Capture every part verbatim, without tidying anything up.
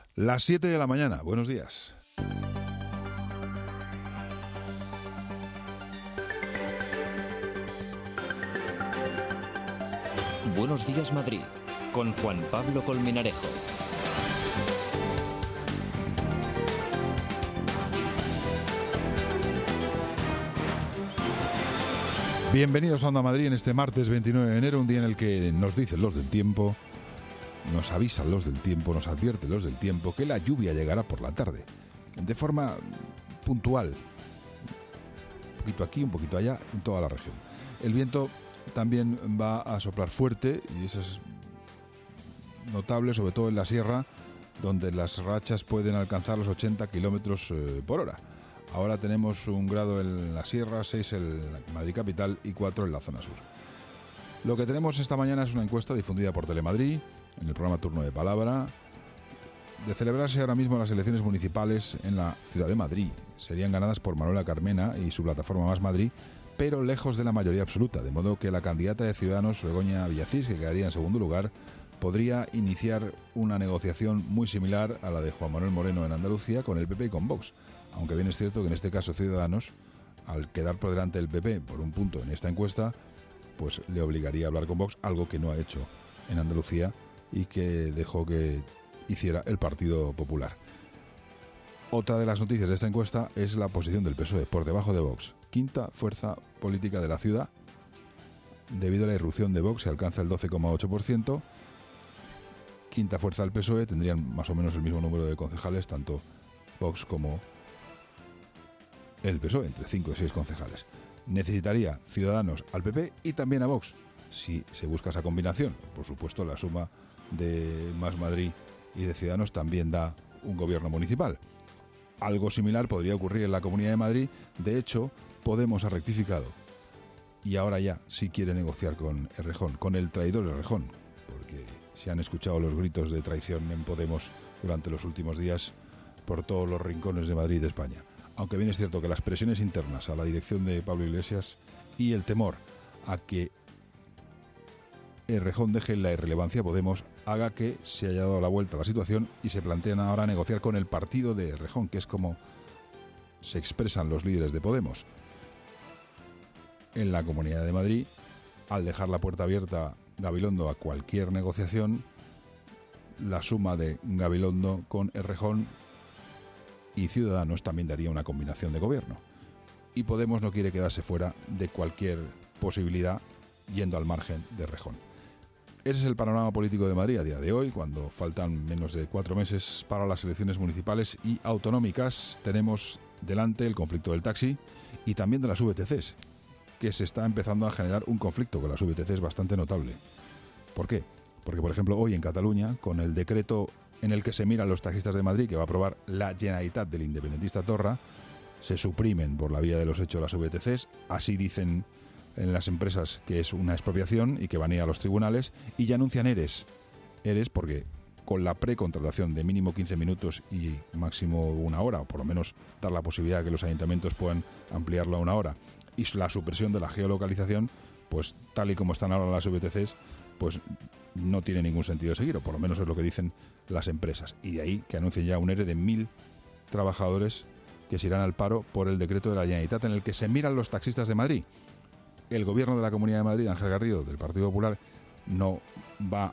Las siete de la mañana. Buenos días. Buenos días, Madrid, con Juan Pablo Colmenarejo. Bienvenidos a Onda Madrid en este martes veintinueve de enero, un día en el que nos dicen los del tiempo, nos avisan los del tiempo, nos advierten los del tiempo que la lluvia llegará por la tarde, de forma puntual, un poquito aquí, un poquito allá, en toda la región. El viento también va a soplar fuerte y eso es notable, sobre todo en la sierra, donde las rachas pueden alcanzar los ochenta kilómetros eh, por hora. Ahora tenemos un grado en la sierra, seis en Madrid capital y cuatro en la zona sur. Lo que tenemos esta mañana es una encuesta difundida por Telemadrid, en el programa Turno de Palabra. De celebrarse ahora mismo las elecciones municipales en la ciudad de Madrid, serían ganadas por Manuela Carmena y su plataforma Más Madrid, pero lejos de la mayoría absoluta, de modo que la candidata de Ciudadanos, Begoña Villacís, que quedaría en segundo lugar, podría iniciar una negociación muy similar a la de Juan Manuel Moreno en Andalucía con el P P y con Vox. Aunque bien es cierto que en este caso Ciudadanos, al quedar por delante del P P por un punto en esta encuesta, pues le obligaría a hablar con Vox, algo que no ha hecho en Andalucía y que dejó que hiciera el Partido Popular. Otra de las noticias de esta encuesta es la posición del P S O E por debajo de Vox. Quinta fuerza política de la ciudad. Debido a la irrupción de Vox se alcanza el doce coma ocho por ciento. Quinta fuerza del P S O E, tendrían más o menos el mismo número de concejales, tanto Vox como el P S O E, entre cinco y seis concejales. Necesitaría Ciudadanos al P P y también a Vox, si se busca esa combinación. Por supuesto, la suma de Más Madrid y de Ciudadanos también da un gobierno municipal. Algo similar podría ocurrir en la Comunidad de Madrid. De hecho, Podemos ha rectificado y ahora ya sí quiere negociar con Errejón, con el traidor Errejón, porque se han escuchado los gritos de traición en Podemos durante los últimos días por todos los rincones de Madrid y de España. Aunque bien es cierto que las presiones internas a la dirección de Pablo Iglesias y el temor a que Errejón deje la irrelevancia a Podemos haga que se haya dado la vuelta a la situación y se plantean ahora negociar con el partido de Errejón, que es como se expresan los líderes de Podemos. En la Comunidad de Madrid, al dejar la puerta abierta Gabilondo a cualquier negociación, la suma de Gabilondo con Errejón y Ciudadanos también daría una combinación de gobierno. Y Podemos no quiere quedarse fuera de cualquier posibilidad yendo al margen de Errejón. Ese es el panorama político de Madrid a día de hoy, cuando faltan menos de cuatro meses para las elecciones municipales y autonómicas. Tenemos delante el conflicto del taxi y también de las V T Cs, que se está empezando a generar un conflicto con las V T Cs bastante notable. ¿Por qué? Porque, por ejemplo, hoy en Cataluña, con el decreto en el que se miran los taxistas de Madrid, que va a aprobar la Generalitat del independentista Torra, se suprimen por la vía de los hechos las V T Cs, así dicen en las empresas que es una expropiación y que van a ir a los tribunales, y ya anuncian ERES. ERES porque con la precontratación de mínimo quince minutos y máximo una hora, o por lo menos dar la posibilidad de que los ayuntamientos puedan ampliarlo a una hora, y la supresión de la geolocalización, pues tal y como están ahora las V T Cs, pues no tiene ningún sentido seguir, o por lo menos es lo que dicen las empresas. Y de ahí que anuncien ya un ERE de mil trabajadores que se irán al paro por el decreto de la Generalitat en el que se miran los taxistas de Madrid. El gobierno de la Comunidad de Madrid, Ángel Garrido, del Partido Popular, no va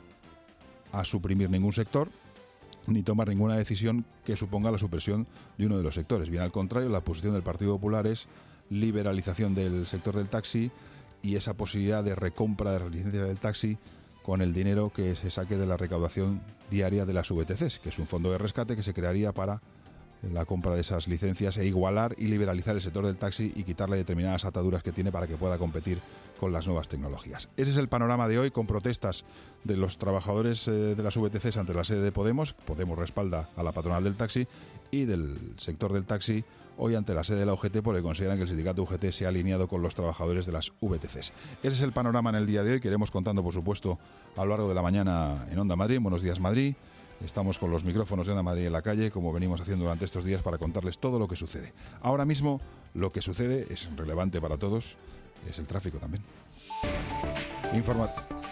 a suprimir ningún sector ni tomar ninguna decisión que suponga la supresión de uno de los sectores. Bien al contrario, la posición del Partido Popular es liberalización del sector del taxi y esa posibilidad de recompra de las licencias del taxi con el dinero que se saque de la recaudación diaria de las V T Cs, que es un fondo de rescate que se crearía para la compra de esas licencias e igualar y liberalizar el sector del taxi y quitarle determinadas ataduras que tiene para que pueda competir con las nuevas tecnologías. Ese es el panorama de hoy, con protestas de los trabajadores eh, de las V T Cs ante la sede de Podemos. Podemos respalda a la patronal del taxi, y del sector del taxi hoy ante la sede de la U G T, porque consideran que el sindicato U G T se ha alineado con los trabajadores de las V T Cs. Ese es el panorama en el día de hoy, que iremos contando, por supuesto, a lo largo de la mañana en Onda Madrid. Buenos días, Madrid. Estamos con los micrófonos de Onda Madrid en la calle, como venimos haciendo durante estos días, para contarles todo lo que sucede. Ahora mismo, lo que sucede es relevante para todos, es el tráfico también. Informa...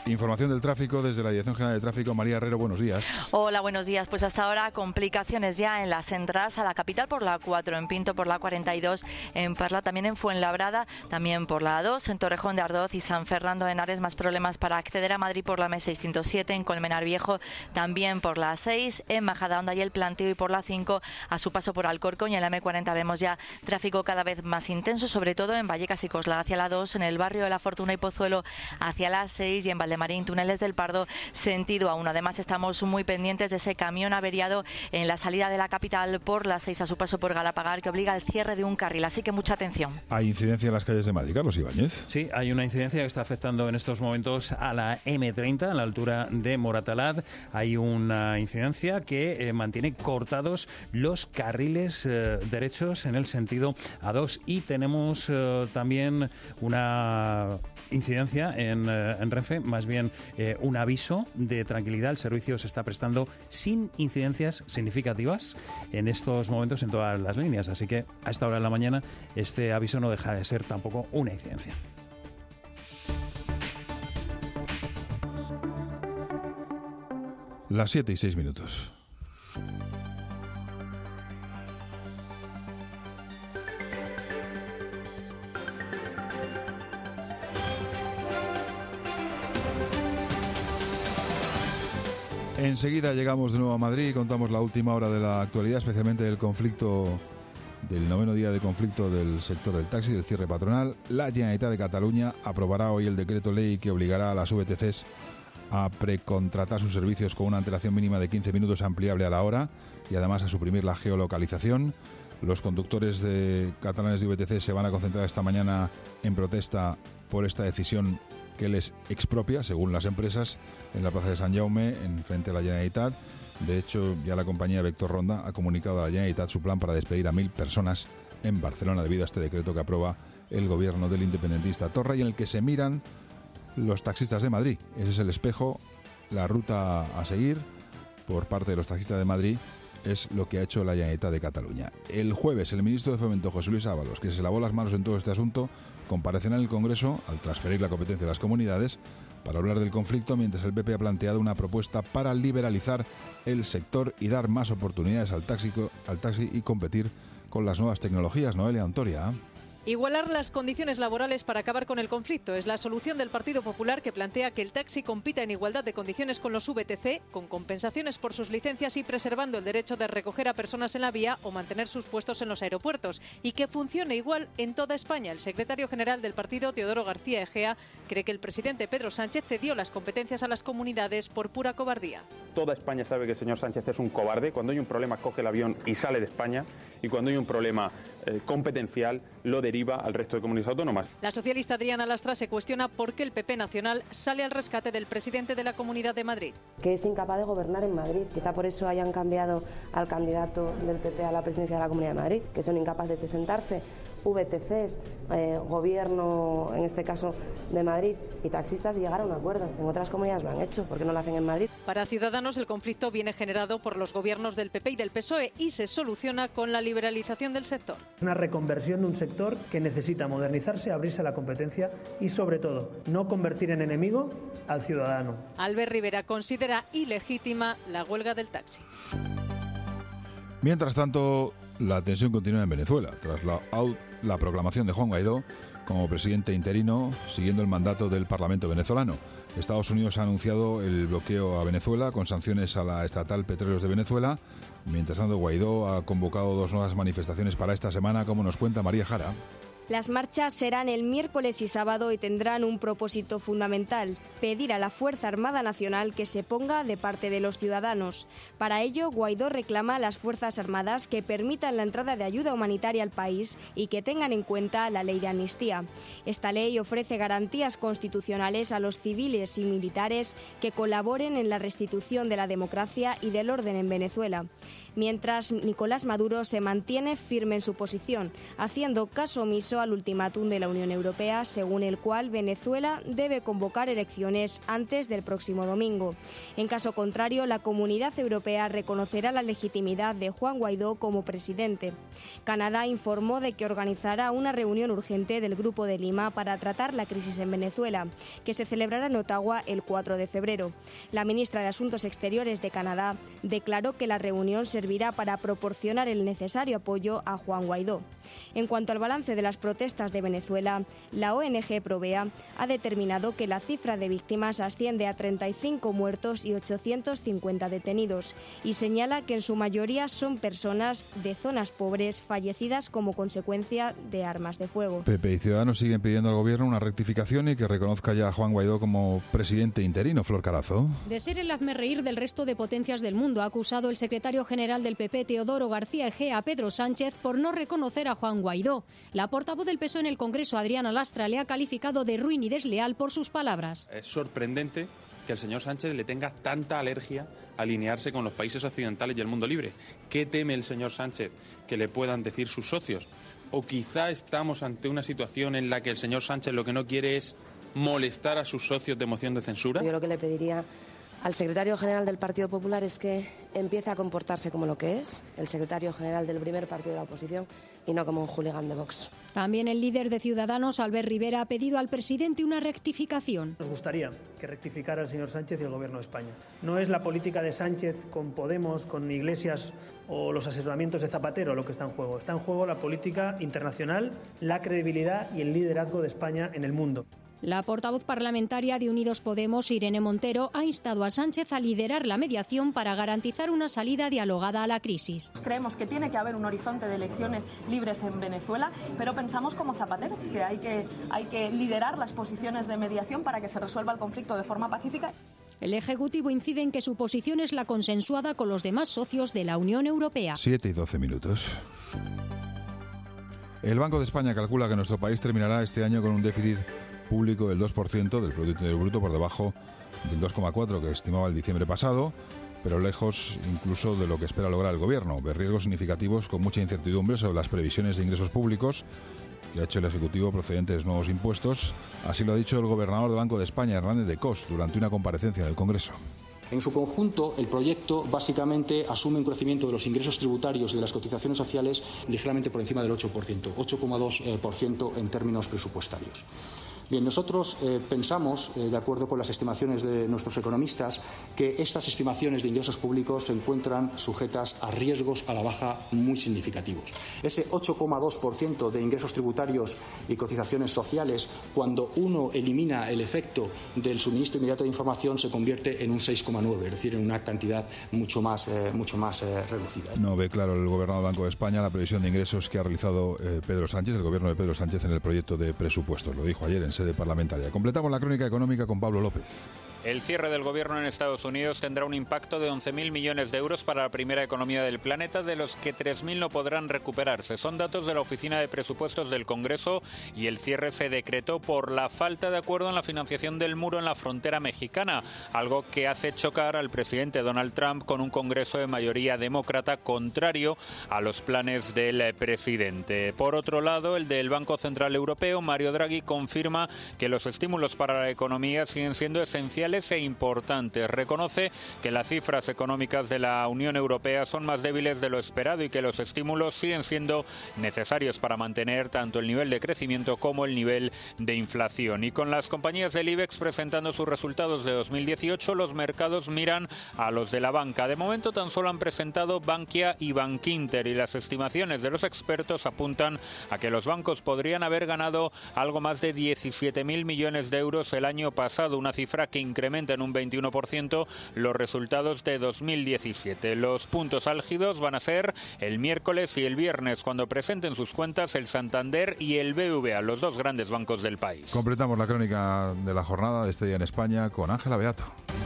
Información del tráfico desde la Dirección General de Tráfico. María Herrero, buenos días. Hola, buenos días. Pues hasta ahora complicaciones ya en las entradas a la capital por la cuatro, en Pinto por la cuarenta y dos, en Parla, también en Fuenlabrada, también por la dos, en Torrejón de Ardoz y San Fernando de Henares, más problemas para acceder a Madrid por la M seiscientos siete, en Colmenar Viejo también por la seis, en Majadahonda y el Planteo y por la cinco, a su paso por Alcorcón, y en la M cuarenta vemos ya tráfico cada vez más intenso, sobre todo en Vallecas y Coslada hacia la dos, en el barrio de La Fortuna y Pozuelo hacia la seis y en Valdemarín, túneles del Pardo, sentido A uno. Además, estamos muy pendientes de ese camión averiado en la salida de la capital por la seis a su paso por Galapagar, que obliga al cierre de un carril, así que mucha atención. ¿Hay incidencia en las calles de Madrid, Carlos Ibáñez? Sí, hay una incidencia que está afectando en estos momentos a la eme treinta, a la altura de Moratalaz. Hay una incidencia que eh, mantiene cortados los carriles eh, derechos en el sentido A dos, y tenemos eh, también una incidencia en, eh, en Renfe, más bien eh, un aviso de tranquilidad. El servicio se está prestando sin incidencias significativas en estos momentos en todas las líneas, así que a esta hora de la mañana este aviso no deja de ser tampoco una incidencia. Las siete y seis minutos. Enseguida llegamos de nuevo a Madrid y contamos la última hora de la actualidad, especialmente del conflicto, del noveno día de conflicto del sector del taxi, del cierre patronal. La Generalitat de Cataluña aprobará hoy el decreto ley que obligará a las V T Cs a precontratar sus servicios con una antelación mínima de quince minutos ampliable a la hora y además a suprimir la geolocalización. Los conductores de catalanes de V T C se van a concentrar esta mañana en protesta por esta decisión que les expropia, según las empresas, en la plaza de San Jaume, en frente a la Generalitat. De hecho, ya la compañía Vector Ronda ha comunicado a la Generalitat su plan para despedir a mil personas en Barcelona debido a este decreto que aprueba el gobierno del independentista Torra y en el que se miran los taxistas de Madrid. Ese es el espejo, la ruta a seguir por parte de los taxistas de Madrid es lo que ha hecho la Generalitat de Cataluña. El jueves, el ministro de Fomento, José Luis Ábalos, que se lavó las manos en todo este asunto, comparecerá en el Congreso al transferir la competencia de las comunidades para hablar del conflicto, mientras el P P ha planteado una propuesta para liberalizar el sector y dar más oportunidades al taxi, al taxi y competir con las nuevas tecnologías. Noelia Ontoria. Igualar las condiciones laborales para acabar con el conflicto es la solución del Partido Popular, que plantea que el taxi compita en igualdad de condiciones con los V T C, con compensaciones por sus licencias y preservando el derecho de recoger a personas en la vía o mantener sus puestos en los aeropuertos, y que funcione igual en toda España. El secretario general del partido, Teodoro García Egea, cree que el presidente Pedro Sánchez cedió las competencias a las comunidades por pura cobardía. Toda España sabe que el señor Sánchez es un cobarde. Cuando hay un problema coge el avión y sale de España, y cuando hay un problema eh, competencial lo deriva al resto de comunidades autónomas. La socialista Adriana Lastra se cuestiona por qué el P P nacional sale al rescate del presidente de la Comunidad de Madrid. Que es incapaz de gobernar en Madrid. Quizá por eso hayan cambiado al candidato del P P a la presidencia de la Comunidad de Madrid, que son incapaces de sentarse. V T Cs, eh, gobierno, en este caso de Madrid, y taxistas, y llegar a un acuerdo. En otras comunidades lo han hecho, ¿por qué no lo hacen en Madrid? Para Ciudadanos, el conflicto viene generado por los gobiernos del P P y del P S O E y se soluciona con la liberalización del sector. Una reconversión de un sector que necesita modernizarse, abrirse a la competencia y, sobre todo, no convertir en enemigo al ciudadano. Albert Rivera considera ilegítima la huelga del taxi. Mientras tanto, la tensión continúa en Venezuela, tras la, la proclamación de Juan Guaidó como presidente interino, siguiendo el mandato del Parlamento venezolano. Estados Unidos ha anunciado el bloqueo a Venezuela con sanciones a la estatal Petróleos de Venezuela. Mientras tanto, Guaidó ha convocado dos nuevas manifestaciones para esta semana, como nos cuenta María Jara. Las marchas serán el miércoles y sábado y tendrán un propósito fundamental: pedir a la Fuerza Armada Nacional que se ponga de parte de los ciudadanos. Para ello, Guaidó reclama a las Fuerzas Armadas que permitan la entrada de ayuda humanitaria al país y que tengan en cuenta la ley de amnistía. Esta ley ofrece garantías constitucionales a los civiles y militares que colaboren en la restitución de la democracia y del orden en Venezuela. Mientras, Nicolás Maduro se mantiene firme en su posición, haciendo caso omiso hecho al ultimátum de la Unión Europea, según el cual Venezuela debe convocar elecciones antes del próximo domingo. En caso contrario, la Comunidad Europea reconocerá la legitimidad de Juan Guaidó como presidente. Canadá informó de que organizará una reunión urgente del Grupo de Lima para tratar la crisis en Venezuela, que se celebrará en Ottawa el cuatro de febrero. La ministra de Asuntos Exteriores de Canadá declaró que la reunión servirá para proporcionar el necesario apoyo a Juan Guaidó. En cuanto al balance de las protestas de Venezuela, la O N G Provea ha determinado que la cifra de víctimas asciende a treinta y cinco muertos y ochocientos cincuenta detenidos y señala que en su mayoría son personas de zonas pobres fallecidas como consecuencia de armas de fuego. P P y Ciudadanos siguen pidiendo al Gobierno una rectificación y que reconozca ya a Juan Guaidó como presidente interino. Flor Carazo. De ser el hazmerreír del resto de potencias del mundo, ha acusado el secretario general del P P, Teodoro García Egea, a Pedro Sánchez por no reconocer a Juan Guaidó. La portavoz del P S O E en el Congreso, Adriana Lastra, le ha calificado de ruin y desleal por sus palabras. Es sorprendente que el señor Sánchez le tenga tanta alergia a alinearse con los países occidentales y el mundo libre. ¿Qué teme el señor Sánchez que le puedan decir sus socios? ¿O quizá estamos ante una situación en la que el señor Sánchez lo que no quiere es molestar a sus socios de moción de censura? Yo lo que le pediría al secretario general del Partido Popular es que empiece a comportarse como lo que es, el secretario general del primer partido de la oposición, y no como un hooligan de Vox. También el líder de Ciudadanos, Albert Rivera, ha pedido al presidente una rectificación. Nos gustaría que rectificara el señor Sánchez y el Gobierno de España. No es la política de Sánchez con Podemos, con Iglesias o los asesoramientos de Zapatero lo que está en juego. Está en juego la política internacional, la credibilidad y el liderazgo de España en el mundo. La portavoz parlamentaria de Unidos Podemos, Irene Montero, ha instado a Sánchez a liderar la mediación para garantizar una salida dialogada a la crisis. Creemos que tiene que haber un horizonte de elecciones libres en Venezuela, pero pensamos como Zapatero, que hay que, hay que liderar las posiciones de mediación para que se resuelva el conflicto de forma pacífica. El Ejecutivo incide en que su posición es la consensuada con los demás socios de la Unión Europea. siete y doce minutos. El Banco de España calcula que nuestro país terminará este año con un déficit público del dos por ciento del Producto Interior Bruto, por debajo del dos coma cuatro por ciento que estimaba el diciembre pasado, pero lejos incluso de lo que espera lograr el Gobierno. Ve riesgos significativos con mucha incertidumbre sobre las previsiones de ingresos públicos que ha hecho el Ejecutivo procedentes de nuevos impuestos. Así lo ha dicho el gobernador del Banco de España, Hernández de Cos, durante una comparecencia en el Congreso. En su conjunto, el proyecto básicamente asume un crecimiento de los ingresos tributarios y de las cotizaciones sociales ligeramente por encima del ocho por ciento, ocho coma dos por ciento en términos presupuestarios. Bien, nosotros eh, pensamos, eh, de acuerdo con las estimaciones de nuestros economistas, que estas estimaciones de ingresos públicos se encuentran sujetas a riesgos a la baja muy significativos. Ese ocho coma dos por ciento de ingresos tributarios y cotizaciones sociales, cuando uno elimina el efecto del suministro inmediato de información, se convierte en un seis coma nueve por ciento, es decir, en una cantidad mucho más, eh, mucho más eh, reducida. No ve claro el gobernador del Banco de España la previsión de ingresos que ha realizado eh, Pedro Sánchez, el gobierno de Pedro Sánchez, en el proyecto de presupuestos. Lo dijo ayer en sede parlamentaria. Completamos la crónica económica con Pablo López. El cierre del gobierno en Estados Unidos tendrá un impacto de once mil millones de euros para la primera economía del planeta, de los que tres mil no podrán recuperarse. Son datos de la Oficina de Presupuestos del Congreso, y el cierre se decretó por la falta de acuerdo en la financiación del muro en la frontera mexicana, algo que hace chocar al presidente Donald Trump con un Congreso de mayoría demócrata contrario a los planes del presidente. Por otro lado, el del Banco Central Europeo, Mario Draghi, confirma que los estímulos para la economía siguen siendo esenciales e importantes. Reconoce que las cifras económicas de la Unión Europea son más débiles de lo esperado y que los estímulos siguen siendo necesarios para mantener tanto el nivel de crecimiento como el nivel de inflación. Y con las compañías del IBEX presentando sus resultados de dos mil dieciocho, los mercados miran a los de la banca. De momento tan solo han presentado Bankia y Bankinter, y las estimaciones de los expertos apuntan a que los bancos podrían haber ganado algo más de diecisiete mil millones de euros el año pasado, una cifra que incrementa en un veintiuno por ciento los resultados de dos mil diecisiete. Los puntos álgidos van a ser el miércoles y el viernes, cuando presenten sus cuentas el Santander y el B B V A, los dos grandes bancos del país. Completamos la crónica de la jornada de este día en España con Ángela Beato.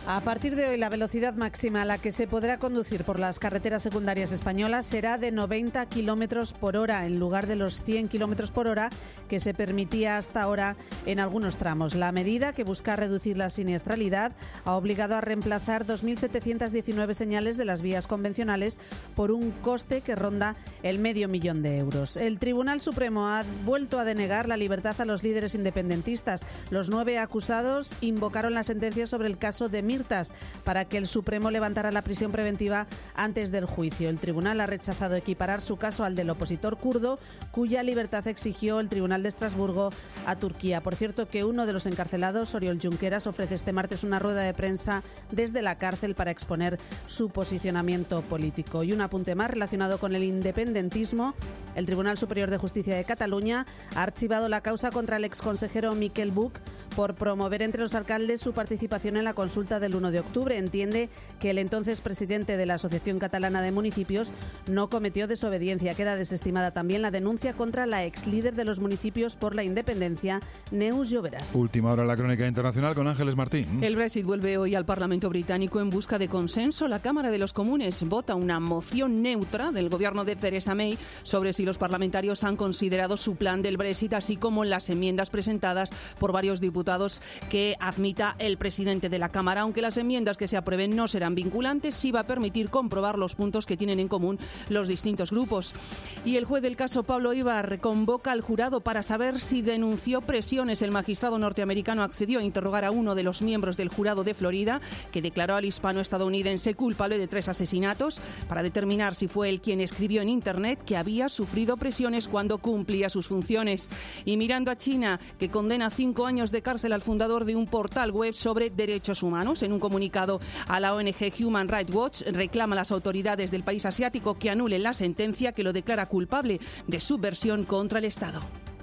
A partir de hoy, la velocidad máxima a la que se podrá conducir por las carreteras secundarias españolas será de noventa kilómetros por hora, en lugar de los cien kilómetros por hora que se permitía hasta ahora en algunos tramos. La medida, que busca reducir la siniestralidad, ha obligado a reemplazar dos mil setecientas diecinueve señales de las vías convencionales por un coste que ronda el medio millón de euros. El Tribunal Supremo ha vuelto a denegar la libertad a los líderes independentistas. Los nueve acusados invocaron la sentencia sobre el caso de Mir para que el Supremo levantara la prisión preventiva antes del juicio. El tribunal ha rechazado equiparar su caso al del opositor kurdo, cuya libertad exigió el Tribunal de Estrasburgo a Turquía. Por cierto, que uno de los encarcelados, Oriol Junqueras, ofrece este martes una rueda de prensa desde la cárcel para exponer su posicionamiento político. Y un apunte más relacionado con el independentismo. El Tribunal Superior de Justicia de Cataluña ha archivado la causa contra el exconsejero Miquel Buch por promover entre los alcaldes su participación en la consulta del uno de octubre. Entiende que el entonces presidente de la Asociación Catalana de Municipios no cometió desobediencia. Queda desestimada también la denuncia contra la ex líder de los municipios por la independencia, Neus Lloveras. Última hora en la crónica internacional con Ángeles Martín. El Brexit vuelve hoy al Parlamento británico en busca de consenso. La Cámara de los Comunes vota una moción neutra del gobierno de Theresa May sobre si los parlamentarios han considerado su plan del Brexit, así como las enmiendas presentadas por varios diputados que admita el presidente de la Cámara. Aunque las enmiendas que se aprueben no serán vinculantes, sí va a permitir comprobar los puntos que tienen en común los distintos grupos. Y el juez del caso Pablo Ibar convoca al jurado para saber si denunció presiones. El magistrado norteamericano accedió a interrogar a uno de los miembros del jurado de Florida, que declaró al hispano-estadounidense culpable de tres asesinatos, para determinar si fue él quien escribió en Internet que había sufrido presiones cuando cumplía sus funciones. Y mirando a China, que condena cinco años de cárcel al fundador de un portal web sobre derechos humanos. En un comunicado a la O N G Human Rights Watch, reclama a las autoridades del país asiático que anulen la sentencia que lo declara culpable de subversión contra el Estado.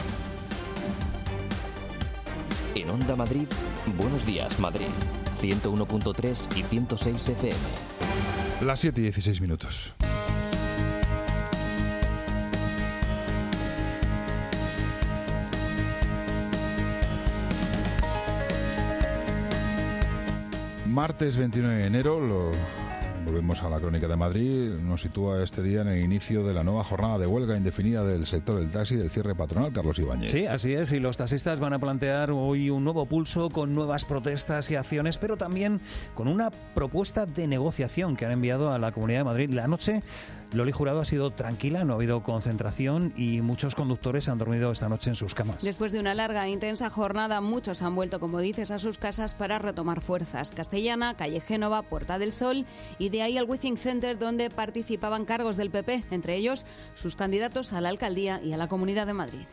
En Onda Madrid, Buenos Días Madrid, ciento uno punto tres y ciento seis F M. Las siete y dieciséis minutos. Martes veintinueve de enero, lo, volvemos a la crónica de Madrid, nos sitúa este día en el inicio de la nueva jornada de huelga indefinida del sector del taxi del cierre patronal. Carlos Ibáñez. Sí, así es, y los taxistas van a plantear hoy un nuevo pulso con nuevas protestas y acciones, pero también con una propuesta de negociación que han enviado a la Comunidad de Madrid. La noche, Loli Jurado, ha sido tranquila, no ha habido concentración y muchos conductores han dormido esta noche en sus camas. Después de una larga e intensa jornada, muchos han vuelto, como dices, a sus casas para retomar fuerzas. Castellana, Calle Génova, Puerta del Sol, y de ahí al Withing Center, donde participaban cargos del P P, entre ellos sus candidatos a la alcaldía y a la Comunidad de Madrid.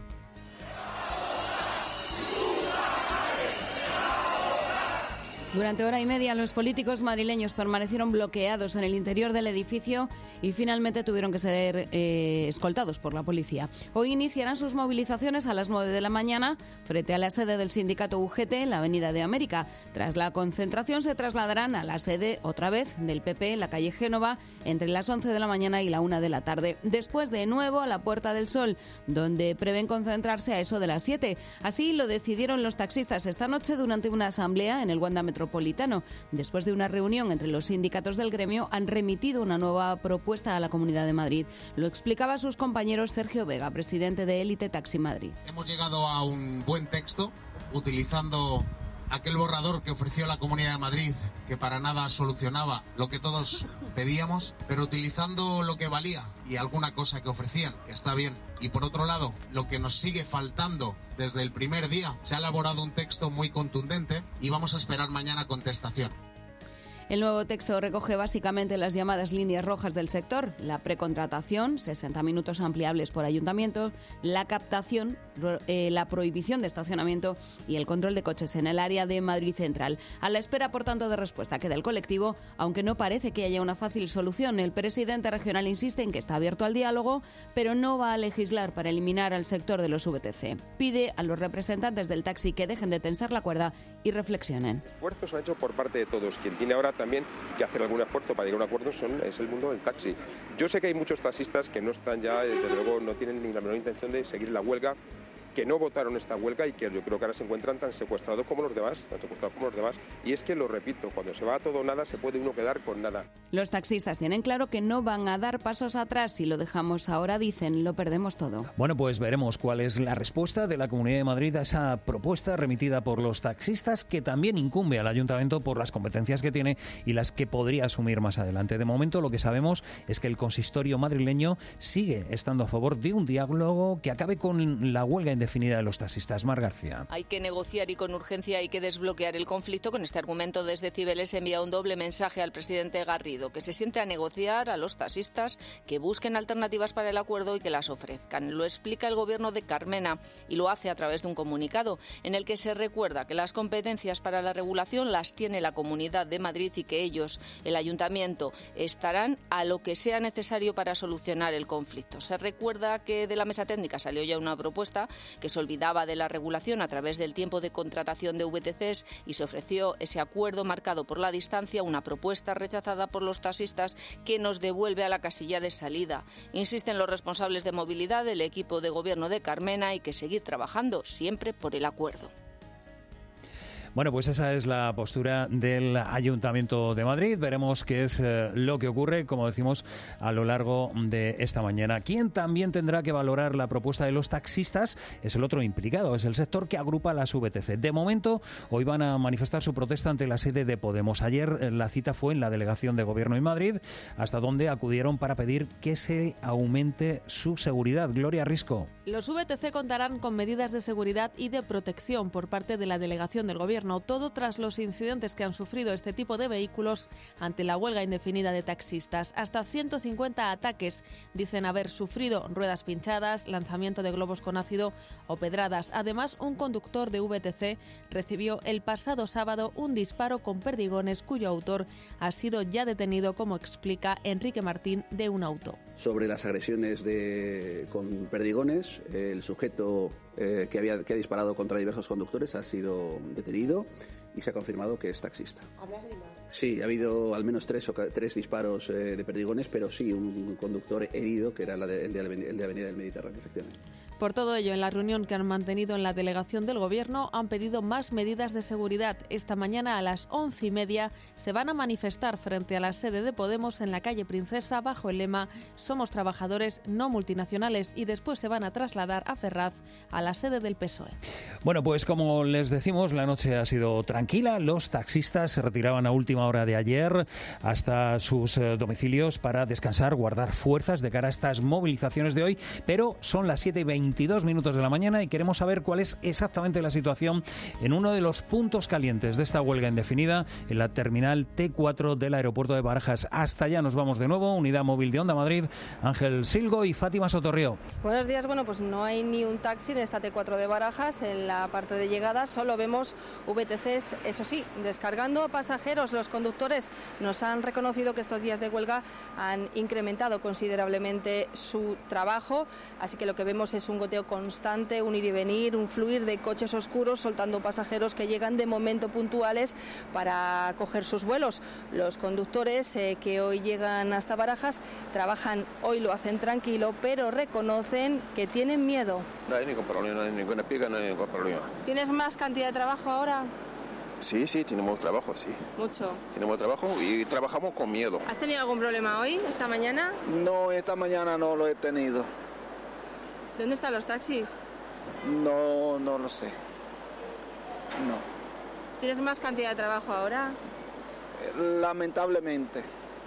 Durante hora y media los políticos madrileños permanecieron bloqueados en el interior del edificio y finalmente tuvieron que ser eh, escoltados por la policía. Hoy iniciarán sus movilizaciones a las nueve de la mañana frente a la sede del sindicato U G T en la Avenida de América. Tras la concentración se trasladarán a la sede otra vez del P P en la calle Génova entre las once de la mañana y la una de la tarde. Después de nuevo a la Puerta del Sol, donde prevén concentrarse a eso de las siete. Así lo decidieron los taxistas esta noche durante una asamblea en el Wanda Metropolitano. Después de una reunión entre los sindicatos del gremio, han remitido una nueva propuesta a la Comunidad de Madrid. Lo explicaba a sus compañeros Sergio Vega, presidente de Élite Taxi Madrid. Hemos llegado a un buen texto, utilizando aquel borrador que ofreció la Comunidad de Madrid, que para nada solucionaba lo que todos pedíamos, pero utilizando lo que valía y alguna cosa que ofrecían, que está bien. Y por otro lado, lo que nos sigue faltando desde el primer día, se ha elaborado un texto muy contundente y vamos a esperar mañana contestación. El nuevo texto recoge básicamente las llamadas líneas rojas del sector: la precontratación, sesenta minutos ampliables por ayuntamiento, la captación, eh, la prohibición de estacionamiento y el control de coches en el área de Madrid Central. A la espera, por tanto, de respuesta queda el colectivo, aunque no parece que haya una fácil solución. El presidente regional insiste en que está abierto al diálogo, pero no va a legislar para eliminar al sector de los V T C. Pide a los representantes del taxi que dejen de tensar la cuerda y reflexionen. Esfuerzos se han hecho por parte de todos. Quien tiene ahora también que hacer algún esfuerzo para llegar a un acuerdo son, es el mundo del taxi. Yo sé que hay muchos taxistas que no están ya, desde luego, no tienen ni la menor intención de seguir la huelga, que no votaron esta huelga y que yo creo que ahora se encuentran tan secuestrados como los demás, tan secuestrados como los demás. Y es que, lo repito, cuando se va a todo o nada, se puede uno quedar con nada. Los taxistas tienen claro que no van a dar pasos atrás. Si lo dejamos ahora, dicen, lo perdemos todo. Bueno, pues veremos cuál es la respuesta de la Comunidad de Madrid a esa propuesta remitida por los taxistas, que también incumbe al Ayuntamiento por las competencias que tiene y las que podría asumir más adelante. De momento, lo que sabemos es que el consistorio madrileño sigue estando a favor de un diálogo que acabe con la huelga indefinida de los taxistas. Mar García. Hay que negociar y con urgencia hay que desbloquear el conflicto. Con este argumento, desde Cibeles envía un doble mensaje al presidente Garrido, que se siente a negociar, a los taxistas que busquen alternativas para el acuerdo y que las ofrezcan. Lo explica el gobierno de Carmena y lo hace a través de un comunicado en el que se recuerda que las competencias para la regulación las tiene la Comunidad de Madrid y que ellos, el Ayuntamiento, estarán a lo que sea necesario para solucionar el conflicto. Se recuerda que de la mesa técnica salió ya una propuesta que se olvidaba de la regulación a través del tiempo de contratación de V T Cs y se ofreció ese acuerdo marcado por la distancia, una propuesta rechazada por los taxistas que nos devuelve a la casilla de salida. Insisten los responsables de movilidad del equipo de gobierno de Carmena, hay que seguir trabajando siempre por el acuerdo. Bueno, pues esa es la postura del Ayuntamiento de Madrid. Veremos qué es eh, lo que ocurre, como decimos, a lo largo de esta mañana. Quien también tendrá que valorar la propuesta de los taxistas es el otro implicado, es el sector que agrupa las V T C. De momento, hoy van a manifestar su protesta ante la sede de Podemos. Ayer eh, la cita fue en la Delegación de Gobierno en Madrid, hasta donde acudieron para pedir que se aumente su seguridad. Gloria Risco. Los V T C contarán con medidas de seguridad y de protección por parte de la Delegación del Gobierno. Todo tras los incidentes que han sufrido este tipo de vehículos ante la huelga indefinida de taxistas. Hasta ciento cincuenta ataques dicen haber sufrido: ruedas pinchadas, lanzamiento de globos con ácido o pedradas. Además, un conductor de V T C recibió el pasado sábado un disparo con perdigones cuyo autor ha sido ya detenido, como explica Enrique Martín de Un Auto. Sobre las agresiones de, con perdigones, el sujeto eh, que, había, que ha disparado contra diversos conductores ha sido detenido y se ha confirmado que es taxista. ¿Habrá más? Sí, ha habido al menos tres, tres disparos eh, de perdigones, pero sí un conductor herido, que era la de, el, de, el de Avenida del Mediterráneo, efectivamente. Por todo ello, en la reunión que han mantenido en la delegación del Gobierno han pedido más medidas de seguridad. Esta mañana a las once y media se van a manifestar frente a la sede de Podemos en la calle Princesa bajo el lema "Somos trabajadores, no multinacionales", y después se van a trasladar a Ferraz, a la sede del P S O E. Bueno, pues como les decimos, la noche ha sido tranquila. Los taxistas se retiraban a última hora de ayer hasta sus eh, domicilios para descansar, guardar fuerzas de cara a estas movilizaciones de hoy, pero son las siete y veintidós minutos de la mañana y queremos saber cuál es exactamente la situación en uno de los puntos calientes de esta huelga indefinida, en la terminal T cuatro del aeropuerto de Barajas. Hasta allá nos vamos de nuevo. Unidad Móvil de Onda Madrid, Ángel Silgo y Fátima Sotorrio. Buenos días. Bueno, pues no hay ni un taxi en esta T cuatro de Barajas. En la parte de llegada solo vemos V T Cs, eso sí, descargando pasajeros. Los conductores nos han reconocido que estos días de huelga han incrementado considerablemente su trabajo, así que lo que vemos es un goteo constante, un ir y venir, un fluir de coches oscuros soltando pasajeros que llegan de momento puntuales para coger sus vuelos. Los conductores eh, que hoy llegan hasta Barajas trabajan, hoy lo hacen tranquilo, pero reconocen que tienen miedo. No hay ningún problema, no hay ninguna pica, no hay ningún problema. ¿Tienes más cantidad de trabajo ahora? Sí, sí, tenemos trabajo, sí. Mucho. Tenemos trabajo y trabajamos con miedo. ¿Has tenido algún problema hoy, esta mañana? No, esta mañana no lo he tenido. ¿Dónde están los taxis? No, no lo sé. No. ¿Tienes más cantidad de trabajo ahora? Lamentablemente.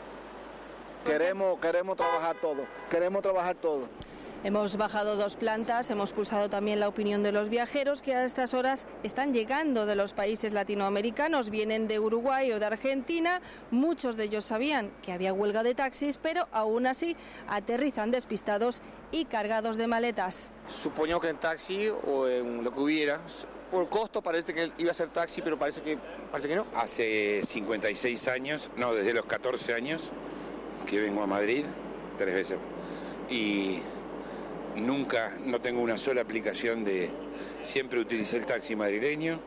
Queremos, queremos trabajar todo. Queremos trabajar todo. Hemos bajado dos plantas, hemos pulsado también la opinión de los viajeros que a estas horas están llegando de los países latinoamericanos, vienen de Uruguay o de Argentina. Muchos de ellos sabían que había huelga de taxis, pero aún así aterrizan despistados y cargados de maletas. Supongo que en taxi o en lo que hubiera, por costo parece que iba a ser taxi, pero parece que, parece que no. Hace cincuenta y seis años, no, desde los catorce años que vengo a Madrid, tres veces, y nunca, no tengo una sola aplicación de... Siempre utilicé el taxi madrileño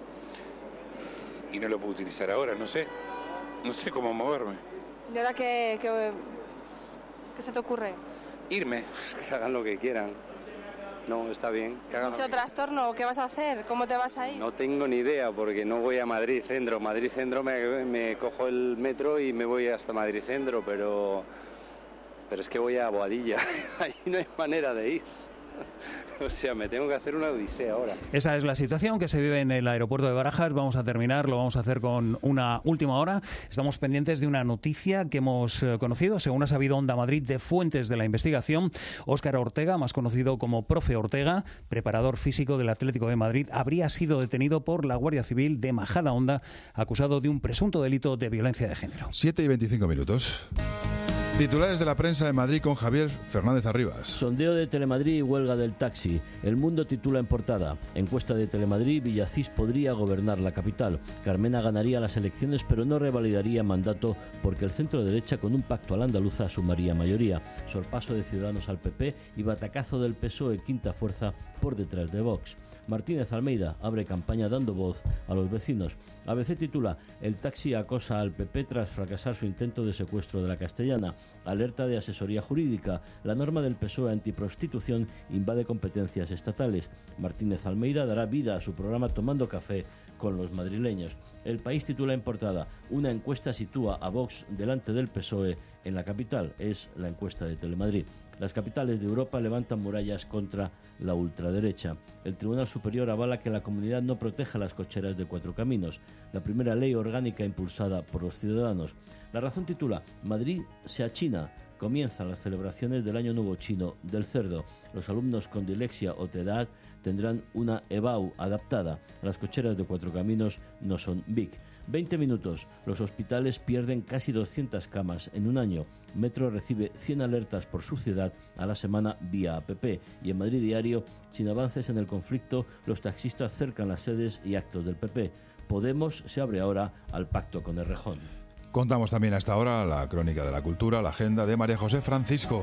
y no lo puedo utilizar ahora, no sé. No sé cómo moverme. ¿Y ahora qué, qué, qué se te ocurre? Irme, que hagan lo que quieran. no, está bien. Que hagan ¿Mucho trastorno? ¿Qué vas a hacer? ¿Cómo te vas a ir? No tengo ni idea porque no voy a Madrid Centro. Madrid Centro me, me cojo el metro y me voy hasta Madrid Centro, pero, pero es que voy a Boadilla. Ahí no hay manera de ir. O sea, me tengo que hacer una odisea ahora. Esa es la situación que se vive en el aeropuerto de Barajas. Vamos a terminar, lo vamos a hacer con una última hora. Estamos pendientes de una noticia que hemos eh, conocido, según ha sabido Onda Madrid, de fuentes de la investigación. Óscar Ortega, más conocido como Profe Ortega, preparador físico del Atlético de Madrid, habría sido detenido por la Guardia Civil de Majadahonda, acusado de un presunto delito de violencia de género. siete y veinticinco minutos. Titulares de la prensa de Madrid con Javier Fernández Arribas. Sondeo de Telemadrid y huelga del taxi. El Mundo titula en portada: encuesta de Telemadrid, Villacís podría gobernar la capital. Carmena ganaría las elecciones pero no revalidaría mandato porque el centro derecha con un pacto al andaluza sumaría mayoría. Sorpaso de Ciudadanos al P P y batacazo del P S O E, quinta fuerza por detrás de Vox. Martínez Almeida abre campaña dando voz a los vecinos. A B C titula: el taxi acosa al P P tras fracasar su intento de secuestro de la Castellana. Alerta de asesoría jurídica: la norma del P S O E antiprostitución invade competencias estatales. Martínez Almeida dará vida a su programa Tomando Café con los madrileños. El País titula en portada: una encuesta sitúa a Vox delante del P S O E en la capital. Es la encuesta de Telemadrid. Las capitales de Europa levantan murallas contra la ultraderecha. El Tribunal Superior avala que la comunidad no proteja las cocheras de Cuatro Caminos, la primera ley orgánica impulsada por los ciudadanos. La Razón titula: Madrid se achina. Comienzan las celebraciones del Año Nuevo Chino del Cerdo. Los alumnos con dilexia o TEDAD tendrán una E B A U adaptada. Las cocheras de Cuatro Caminos no son B I C. veinte minutos. Los hospitales pierden casi doscientas camas en un año. Metro recibe cien alertas por suciedad a la semana vía app. Y en Madrid Diario, sin avances en el conflicto, los taxistas cercan las sedes y actos del P P. Podemos se abre ahora al pacto con Errejón. Contamos también a esta hora la crónica de la cultura, la agenda de María José Francisco.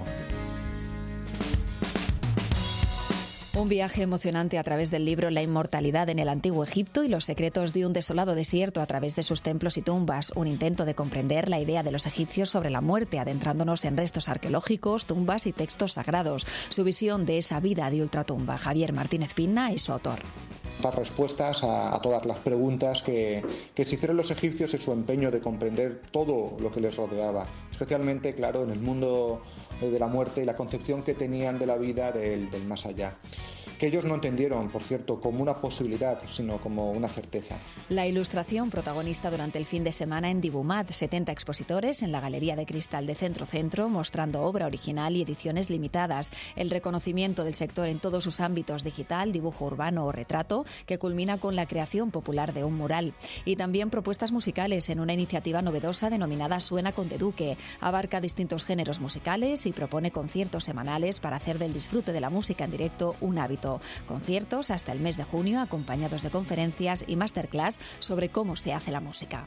Un viaje emocionante a través del libro La inmortalidad en el Antiguo Egipto y los secretos de un desolado desierto a través de sus templos y tumbas. Un intento de comprender la idea de los egipcios sobre la muerte, adentrándonos en restos arqueológicos, tumbas y textos sagrados. Su visión de esa vida de ultratumba. Javier Martínez Pinna es su autor. Dar respuestas a, a todas las preguntas que, que se hicieron los egipcios en su empeño de comprender todo lo que les rodeaba, especialmente, claro, en el mundo de la muerte y la concepción que tenían de la vida del, del más allá, que ellos no entendieron, por cierto, como una posibilidad, sino como una certeza. La ilustración protagonista durante el fin de semana en Dibumat, setenta expositores en la Galería de Cristal de Centro Centro, mostrando obra original y ediciones limitadas, el reconocimiento del sector en todos sus ámbitos: digital, dibujo urbano o retrato, que culmina con la creación popular de un mural. Y también propuestas musicales en una iniciativa novedosa denominada Suena con De Duque. Abarca distintos géneros musicales y propone conciertos semanales para hacer del disfrute de la música en directo un hábito. Conciertos hasta el mes de junio, acompañados de conferencias y masterclass sobre cómo se hace la música.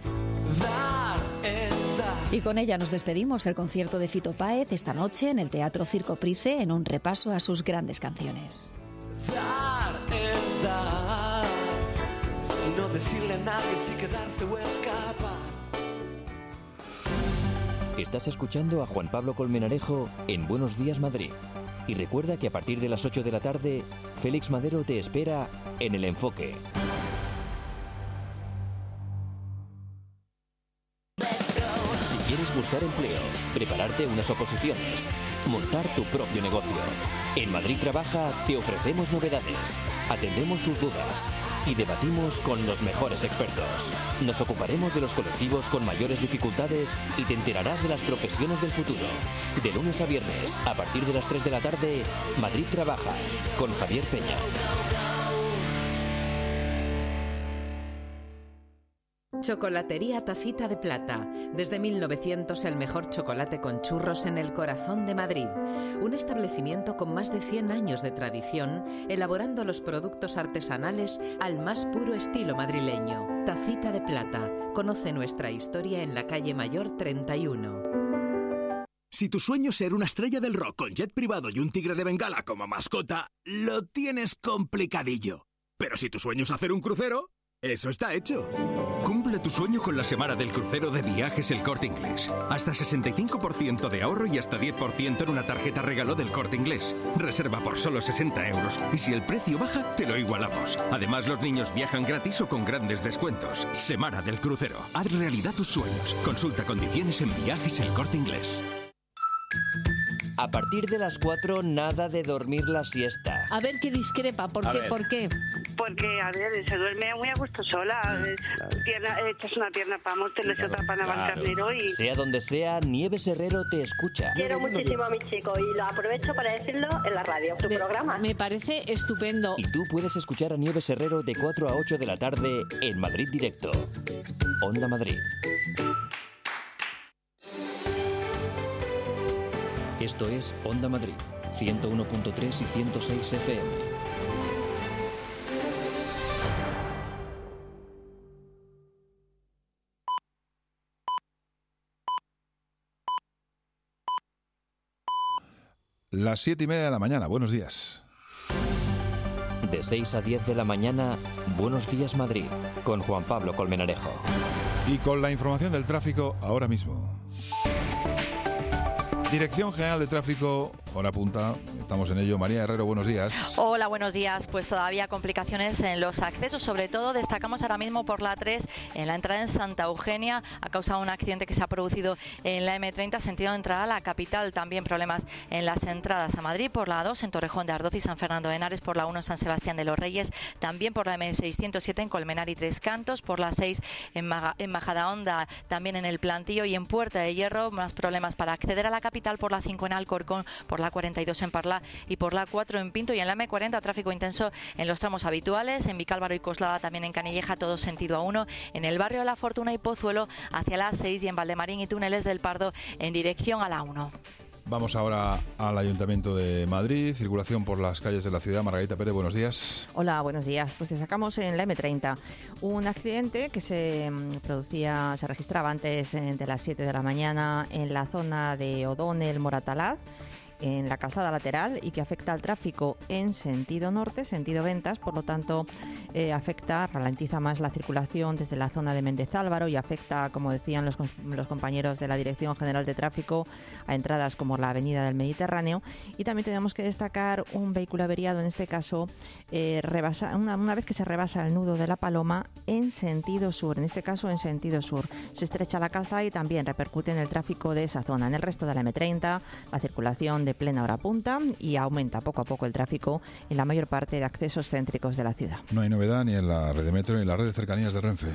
Y con ella nos despedimos. El concierto de Fito Páez esta noche en el Teatro Circo Price, en un repaso a sus grandes canciones. Dar es dar, y no decirle a nadie si quedarse o escapar. Estás escuchando a Juan Pablo Colmenarejo en Buenos Días Madrid. Y recuerda que a partir de las ocho de la tarde, Félix Madero te espera en El Enfoque. Si quieres buscar empleo, prepararte unas oposiciones, montar tu propio negocio, en Madrid Trabaja te ofrecemos novedades, atendemos tus dudas y debatimos con los mejores expertos. Nos ocuparemos de los colectivos con mayores dificultades y te enterarás de las profesiones del futuro. De lunes a viernes, a partir de las tres de la tarde, Madrid Trabaja, con Javier Peña. Chocolatería Tacita de Plata. Desde mil novecientos el mejor chocolate con churros en el corazón de Madrid. Un establecimiento con más de cien años de tradición, elaborando los productos artesanales al más puro estilo madrileño. Tacita de Plata. Conoce nuestra historia en la calle Mayor treinta y uno. Si tu sueño es ser una estrella del rock con jet privado y un tigre de Bengala como mascota, lo tienes complicadillo. Pero si tu sueño es hacer un crucero, Eso está hecho. Cumple tu sueño con la semana del crucero de Viajes El Corte Inglés. Hasta sesenta y cinco por ciento de ahorro y hasta diez por ciento en una tarjeta regalo del Corte Inglés. Reserva por solo sesenta euros y si el precio baja, te lo igualamos. Además, los niños viajan gratis o con grandes descuentos. Semana del crucero. Haz realidad tus sueños. Consulta condiciones en Viajes El Corte Inglés. A partir de las cuatro, nada de dormir la siesta. A ver qué discrepa, ¿por A qué? ver. ¿Por qué? Porque, a ver, se duerme muy a gusto sola. Pierna, echas una pierna para Móstoles y otra para Navalcarnero y... Sea donde sea, Nieves Herrero te escucha. Quiero muchísimo a mi chico y lo aprovecho para decirlo en la radio, tu Me- programa. Me parece estupendo. Y tú puedes escuchar a Nieves Herrero de cuatro a ocho de la tarde en Madrid Directo. Onda Madrid. Esto es Onda Madrid, ciento uno punto tres y ciento seis F M. Las siete y media de la mañana, buenos días. De seis a diez de la mañana, Buenos Días Madrid, con Juan Pablo Colmenarejo. Y con la información del tráfico ahora mismo. Dirección General de Tráfico, hora punta, estamos en ello. María Herrero, buenos días. Hola, buenos días. Pues todavía complicaciones en los accesos, sobre todo destacamos ahora mismo por la tres, en la entrada en Santa Eugenia, a causa de un accidente que se ha producido en la eme treinta, sentido de entrada a la capital. También problemas en las entradas a Madrid, por la dos en Torrejón de Ardoz y San Fernando de Henares, por la uno en San Sebastián de los Reyes, también por la eme seiscientos siete en Colmenar y Tres Cantos, por la seis en, Maga, en Majadahonda, también en el Plantío y en Puerta de Hierro, más problemas para acceder a la capital, por la cinco en Alcorcón, por la cuarenta y dos en Parla y por la cuatro en Pinto. Y en la eme cuarenta tráfico intenso en los tramos habituales, en Vicálvaro y Coslada, también en Canilleja, todo sentido a uno, en el barrio de La Fortuna y Pozuelo hacia la seis y en Valdemarín y Túneles del Pardo en dirección a la uno. Vamos ahora al Ayuntamiento de Madrid, circulación por las calles de la ciudad. Margarita Pérez, buenos días. Hola, buenos días. Pues destacamos en la eme treinta un accidente que se producía, se registraba antes de las siete de la mañana en la zona de O'Donnell, Moratalaz, en la calzada lateral, y que afecta al tráfico en sentido norte, sentido Ventas. Por lo tanto, eh, afecta, ralentiza más la circulación desde la zona de Méndez Álvaro y afecta, como decían los, los compañeros de la Dirección General de Tráfico, a entradas como la Avenida del Mediterráneo. Y también tenemos que destacar un vehículo averiado, en este caso, eh, rebasa, una, una vez que se rebasa el nudo de La Paloma en sentido sur, en este caso en sentido sur. Se estrecha la calzada y también repercute en el tráfico de esa zona. En el resto de la eme treinta, la circulación de de plena hora punta y aumenta poco a poco el tráfico en la mayor parte de accesos céntricos de la ciudad. No hay novedad ni en la red de metro ni en la red de cercanías de Renfe.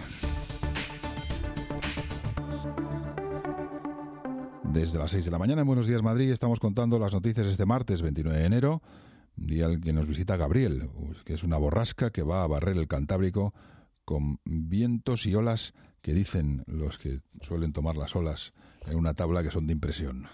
Desde las seis de la mañana en Buenos Días Madrid estamos contando las noticias este martes veintinueve de enero, día al que nos visita Gabriel, que es una borrasca que va a barrer el Cantábrico con vientos y olas que dicen los que suelen tomar las olas en una tabla que son de impresión.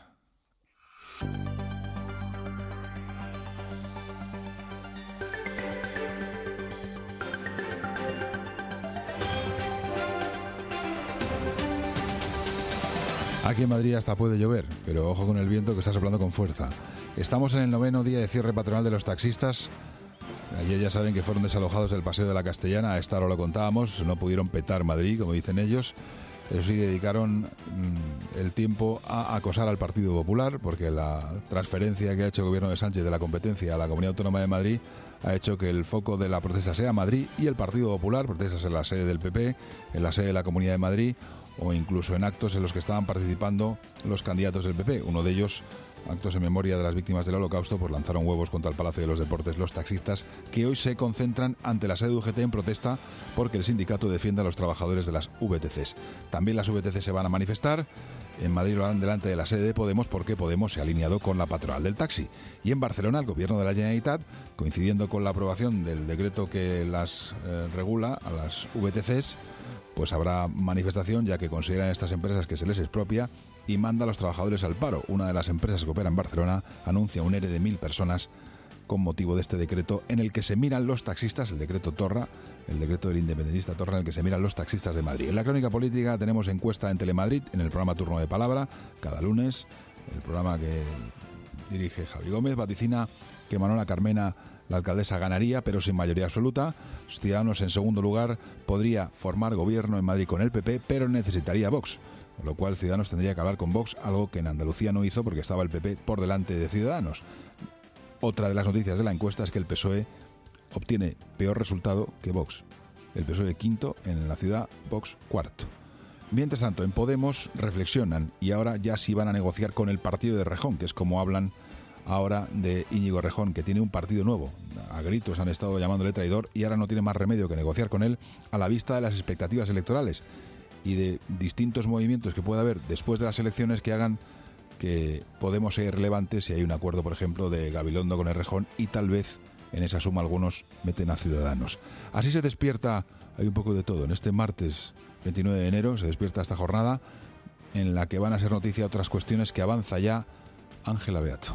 Aquí en Madrid hasta puede llover, pero ojo con el viento que está soplando con fuerza. Estamos en el noveno día de cierre patronal de los taxistas. Ayer ya saben que fueron desalojados del Paseo de la Castellana, a esta hora lo contábamos, no pudieron petar Madrid, como dicen ellos. Eso sí, dedicaron mmm, el tiempo a acosar al Partido Popular, porque la transferencia que ha hecho el gobierno de Sánchez de la competencia a la Comunidad Autónoma de Madrid ha hecho que el foco de la protesta sea Madrid y el Partido Popular, protestas en la sede del P P, en la sede de la Comunidad de Madrid o incluso en actos en los que estaban participando los candidatos del P P. Uno de ellos, actos en memoria de las víctimas del Holocausto, pues lanzaron huevos contra el Palacio de los Deportes los taxistas, que hoy se concentran ante la sede de U G T en protesta porque el sindicato defiende a los trabajadores de las V T Cs. También las V T C se van a manifestar. En Madrid lo harán delante de la sede de Podemos porque Podemos se ha alineado con la patronal del taxi. Y en Barcelona el gobierno de la Generalitat, coincidiendo con la aprobación del decreto que las eh, regula a las V T Cs, pues habrá manifestación, ya que consideran estas empresas que se les expropia y manda a los trabajadores al paro. Una de las empresas que opera en Barcelona anuncia un ERE de mil personas con motivo de este decreto en el que se miran los taxistas, el decreto Torra, el decreto del independentista Torra, en el que se miran los taxistas de Madrid. En la crónica política tenemos encuesta en Telemadrid, en el programa Turno de Palabra, cada lunes, el programa que dirige Javi Gómez, vaticina que Manuela Carmena La alcaldesa ganaría, pero sin mayoría absoluta. Ciudadanos, en segundo lugar, podría formar gobierno en Madrid con el P P, pero necesitaría Vox. Con lo cual Ciudadanos tendría que hablar con Vox, algo que en Andalucía no hizo porque estaba el P P por delante de Ciudadanos. Otra de las noticias de la encuesta es que el P S O E obtiene peor resultado que Vox. El P S O E quinto en la ciudad, Vox cuarto. Mientras tanto, en Podemos reflexionan y ahora ya sí van a negociar con el partido de Errejón, que es como hablan ahora de Íñigo Errejón, que tiene un partido nuevo. A gritos han estado llamándole traidor y ahora no tiene más remedio que negociar con él a la vista de las expectativas electorales y de distintos movimientos que pueda haber después de las elecciones que hagan que Podemos sea irrelevante si hay un acuerdo, por ejemplo, de Gabilondo con Errejón y tal vez en esa suma algunos meten a Ciudadanos. Así se despierta, hay un poco de todo. En este martes veintinueve de enero se despierta esta jornada en la que van a ser noticia otras cuestiones que avanza ya Ángela Beato.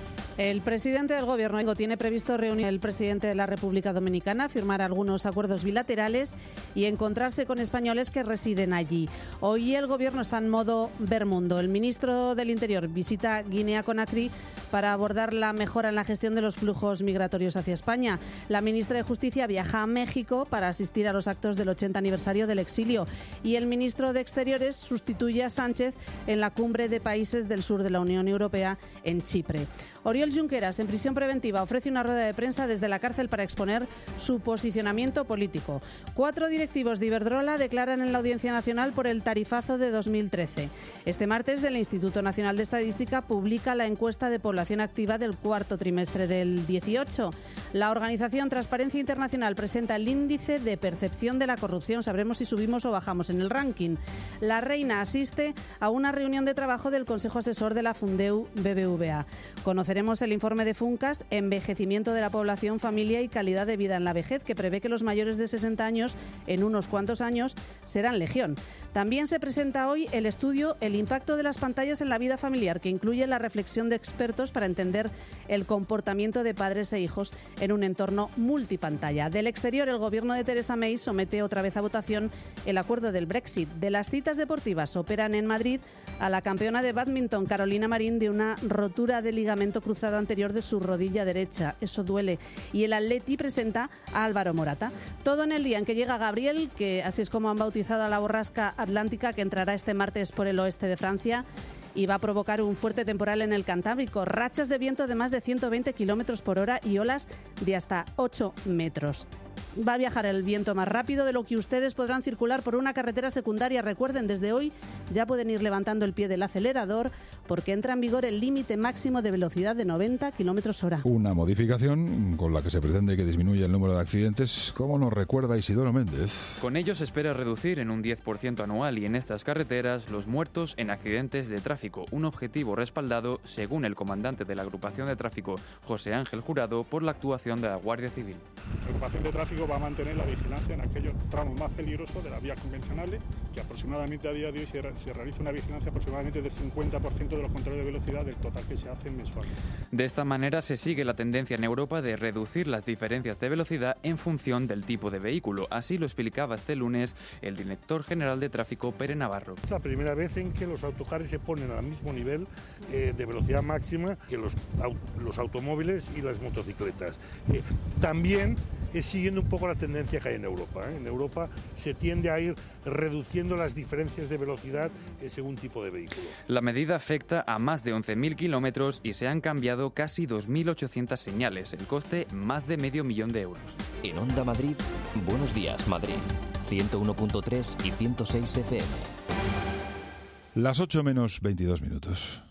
El presidente del Gobierno tiene previsto reunir al presidente de la República Dominicana, firmar algunos acuerdos bilaterales y encontrarse con españoles que residen allí. Hoy el Gobierno está en modo ver mundo. El ministro del Interior visita Guinea-Conakry para abordar la mejora en la gestión de los flujos migratorios hacia España. La ministra de Justicia viaja a México para asistir a los actos del ochenta aniversario del exilio. Y el ministro de Exteriores sustituye a Sánchez en la cumbre de países del sur de la Unión Europea en Chipre. Oriol Junqueras, en prisión preventiva, ofrece una rueda de prensa desde la cárcel para exponer su posicionamiento político. Cuatro directivos de Iberdrola declaran en la Audiencia Nacional por el tarifazo de dos mil trece. Este martes, el Instituto Nacional de Estadística publica la encuesta de población activa del cuarto trimestre del dieciocho. La organización Transparencia Internacional presenta el índice de percepción de la corrupción. Sabremos si subimos o bajamos en el ranking. La Reina asiste a una reunión de trabajo del Consejo Asesor de la Fundeu B B V A. Conoceremos el informe de Funcas, Envejecimiento de la población, familia y calidad de vida en la vejez, que prevé que los mayores de sesenta años, en unos cuantos años, serán legión. También se presenta hoy el estudio El impacto de las pantallas en la vida familiar, que incluye la reflexión de expertos para entender el comportamiento de padres e hijos en un entorno multipantalla. Del exterior, el gobierno de Theresa May somete otra vez a votación el acuerdo del Brexit. De las citas deportivas, operan en Madrid a la campeona de bádminton Carolina Marín de una rotura de ligamento cruzado anterior de su rodilla derecha. Eso duele. Y el Atleti presenta a Álvaro Morata. Todo en el día en que llega Gabriel, que así es como han bautizado a la borrasca atlántica, que entrará este martes por el oeste de Francia y va a provocar un fuerte temporal en el Cantábrico. Rachas de viento de más de ciento veinte kilómetros por hora y olas de hasta ocho metros. Va a viajar el viento más rápido, de lo que ustedes podrán circular por una carretera secundaria. Recuerden, desde hoy ya pueden ir levantando el pie del acelerador porque entra en vigor el límite máximo de velocidad de noventa kilómetros hora. Una modificación con la que se pretende que disminuya el número de accidentes, como nos recuerda Isidoro Méndez. Con ello se espera reducir en un diez por ciento anual y en estas carreteras los muertos en accidentes de tráfico, un objetivo respaldado, según el comandante de la agrupación de tráfico, José Ángel Jurado, por la actuación de la Guardia Civil. La agrupación de tráfico va a mantener la vigilancia en aquellos tramos más peligrosos de las vías convencionales, que aproximadamente a día de hoy se, re se realiza una vigilancia aproximadamente del cincuenta por ciento de los controles de velocidad del total que se hacen mensualmente. De esta manera se sigue la tendencia en Europa de reducir las diferencias de velocidad en función del tipo de vehículo. Así lo explicaba este lunes el director general de tráfico, Pere Navarro. Es la primera vez en que los autocares se ponen al mismo nivel eh, de velocidad máxima que los, au los automóviles y las motocicletas. Eh, también es siguiendo un poco la tendencia que hay en Europa. ¿eh? En Europa se tiende a ir reduciendo las diferencias de velocidad eh, según tipo de vehículo. La medida afecta a más de once mil kilómetros y se han cambiado casi dos mil ochocientas señales. El coste, más de medio millón de euros. En Onda Madrid, Buenos Días Madrid, ciento uno punto tres y ciento seis F M. Las ocho menos veintidós minutos.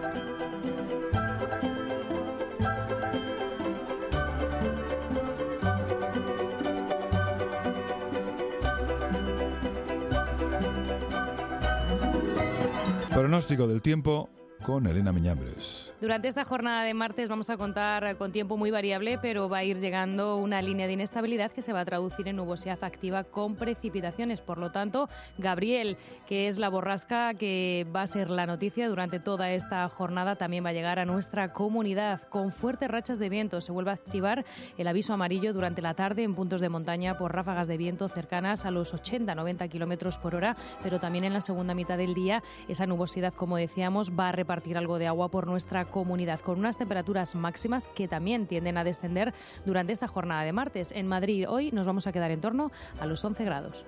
Pronóstico del tiempo con Elena Miñambres. Durante esta jornada de martes vamos a contar con tiempo muy variable, pero va a ir llegando una línea de inestabilidad que se va a traducir en nubosidad activa con precipitaciones. Por lo tanto, Gabriel, que es la borrasca que va a ser la noticia durante toda esta jornada, también va a llegar a nuestra comunidad con fuertes rachas de viento. Se vuelve a activar el aviso amarillo durante la tarde en puntos de montaña por ráfagas de viento cercanas a los ochenta a noventa kilómetros por hora, pero también en la segunda mitad del día esa nubosidad, como decíamos, va a repartir repartir algo de agua por nuestra comunidad, con unas temperaturas máximas que también tienden a descender durante esta jornada de martes. En Madrid hoy nos vamos a quedar en torno a los once grados.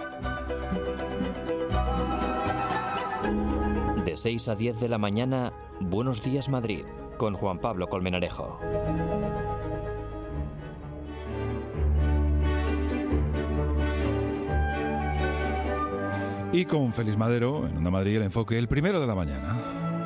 De seis a diez de la mañana, Buenos Días Madrid, con Juan Pablo Colmenarejo. Y con Félix Madero, en Onda Madrid, el enfoque, el primero de la mañana.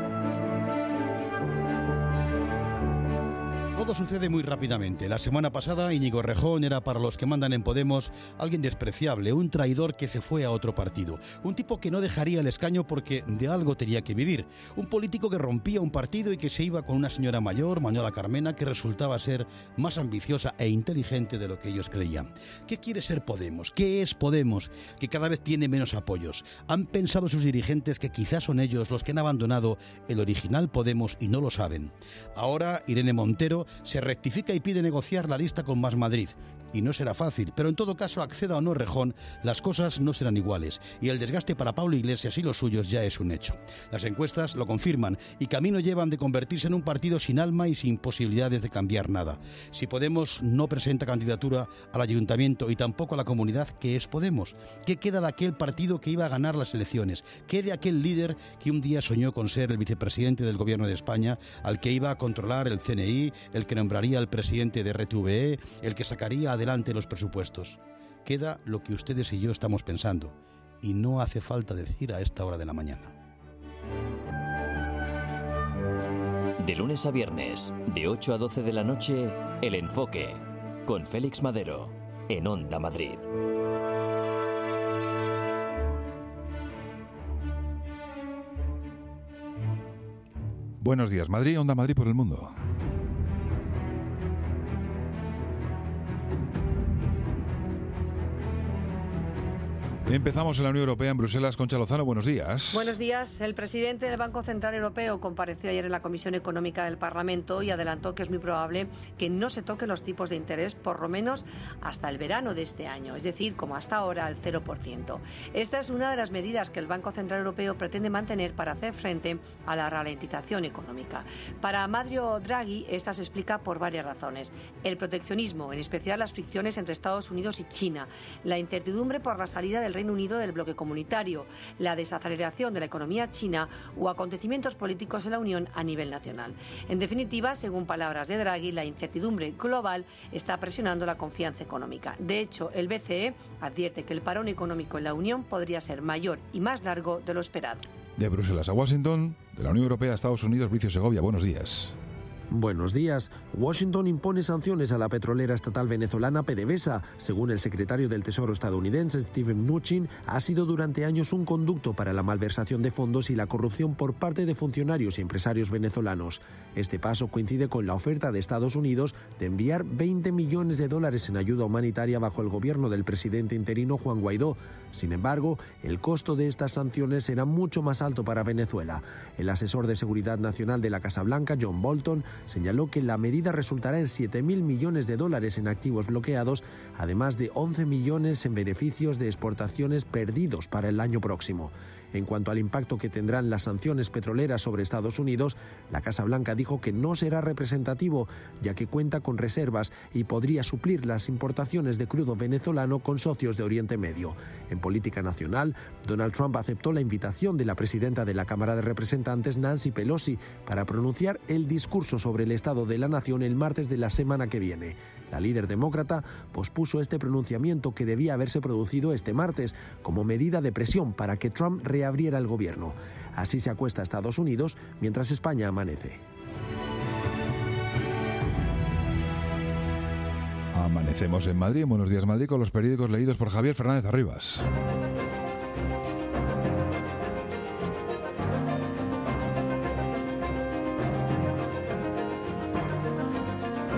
Todo sucede muy rápidamente. La semana pasada Íñigo Errejón era, para los que mandan en Podemos, alguien despreciable, un traidor que se fue a otro partido, un tipo que no dejaría el escaño porque de algo tenía que vivir, un político que rompía un partido y que se iba con una señora mayor, Manuela Carmena, que resultaba ser más ambiciosa e inteligente de lo que ellos creían. ¿Qué quiere ser Podemos? ¿Qué es Podemos? Que cada vez tiene menos apoyos. ¿Han pensado sus dirigentes que quizás son ellos los que han abandonado el original Podemos y no lo saben? Ahora Irene Montero se rectifica y pide negociar la lista con Más Madrid. Y no será fácil, pero en todo caso, acceda o no Errejón, las cosas no serán iguales y el desgaste para Pablo Iglesias y los suyos ya es un hecho. Las encuestas lo confirman y camino llevan de convertirse en un partido sin alma y sin posibilidades de cambiar nada. Si Podemos no presenta candidatura al ayuntamiento y tampoco a la comunidad, ¿qué es Podemos? ¿Qué queda de aquel partido que iba a ganar las elecciones? ¿Qué de aquel líder que un día soñó con ser el vicepresidente del gobierno de España, al que iba a controlar el C N I, el que nombraría al presidente de R T V E, el que sacaría adelante los presupuestos? Queda lo que ustedes y yo estamos pensando, y no hace falta decir a esta hora de la mañana. De lunes a viernes, de ocho a doce de la noche, El Enfoque, con Félix Madero, en Onda Madrid. Buenos días, Madrid, Onda Madrid por el mundo. Empezamos en la Unión Europea, en Bruselas. Concha Lozano, buenos días. Buenos días. El presidente del Banco Central Europeo compareció ayer en la Comisión Económica del Parlamento y adelantó que es muy probable que no se toquen los tipos de interés por lo menos hasta el verano de este año, es decir, como hasta ahora, al cero por ciento. Esta es una de las medidas que el Banco Central Europeo pretende mantener para hacer frente a la ralentización económica. Para Mario Draghi, esta se explica por varias razones. El proteccionismo, en especial las fricciones entre Estados Unidos y China, la incertidumbre por la salida del Reino Unido del bloque comunitario, la desaceleración de la economía china o acontecimientos políticos en la Unión a nivel nacional. En definitiva, según palabras de Draghi, la incertidumbre global está presionando la confianza económica. De hecho, el B C E advierte que el parón económico en la Unión podría ser mayor y más largo de lo esperado. De Bruselas a Washington, de la Unión Europea a Estados Unidos, Bricio Segovia, buenos días. Buenos días. Washington impone sanciones a la petrolera estatal venezolana PDVSA. Según el secretario del Tesoro estadounidense, Steven Mnuchin, ha sido durante años un conducto para la malversación de fondos y la corrupción por parte de funcionarios y empresarios venezolanos. Este paso coincide con la oferta de Estados Unidos de enviar veinte millones de dólares en ayuda humanitaria bajo el gobierno del presidente interino Juan Guaidó. Sin embargo, el costo de estas sanciones será mucho más alto para Venezuela. El asesor de Seguridad Nacional de la Casa Blanca, John Bolton, señaló que la medida resultará en siete mil millones de dólares en activos bloqueados, además de once millones en beneficios de exportaciones perdidos para el año próximo. En cuanto al impacto que tendrán las sanciones petroleras sobre Estados Unidos, la Casa Blanca dijo que no será representativo, ya que cuenta con reservas y podría suplir las importaciones de crudo venezolano con socios de Oriente Medio. En política nacional, Donald Trump aceptó la invitación de la presidenta de la Cámara de Representantes, Nancy Pelosi, para pronunciar el discurso sobre el estado de la nación el martes de la semana que viene. La líder demócrata pospuso este pronunciamiento que debía haberse producido este martes como medida de presión para que Trump reabriera el gobierno. Así se acuesta Estados Unidos mientras España amanece. Amanecemos en Madrid. Buenos días, Madrid, con los periódicos leídos por Javier Fernández Arribas.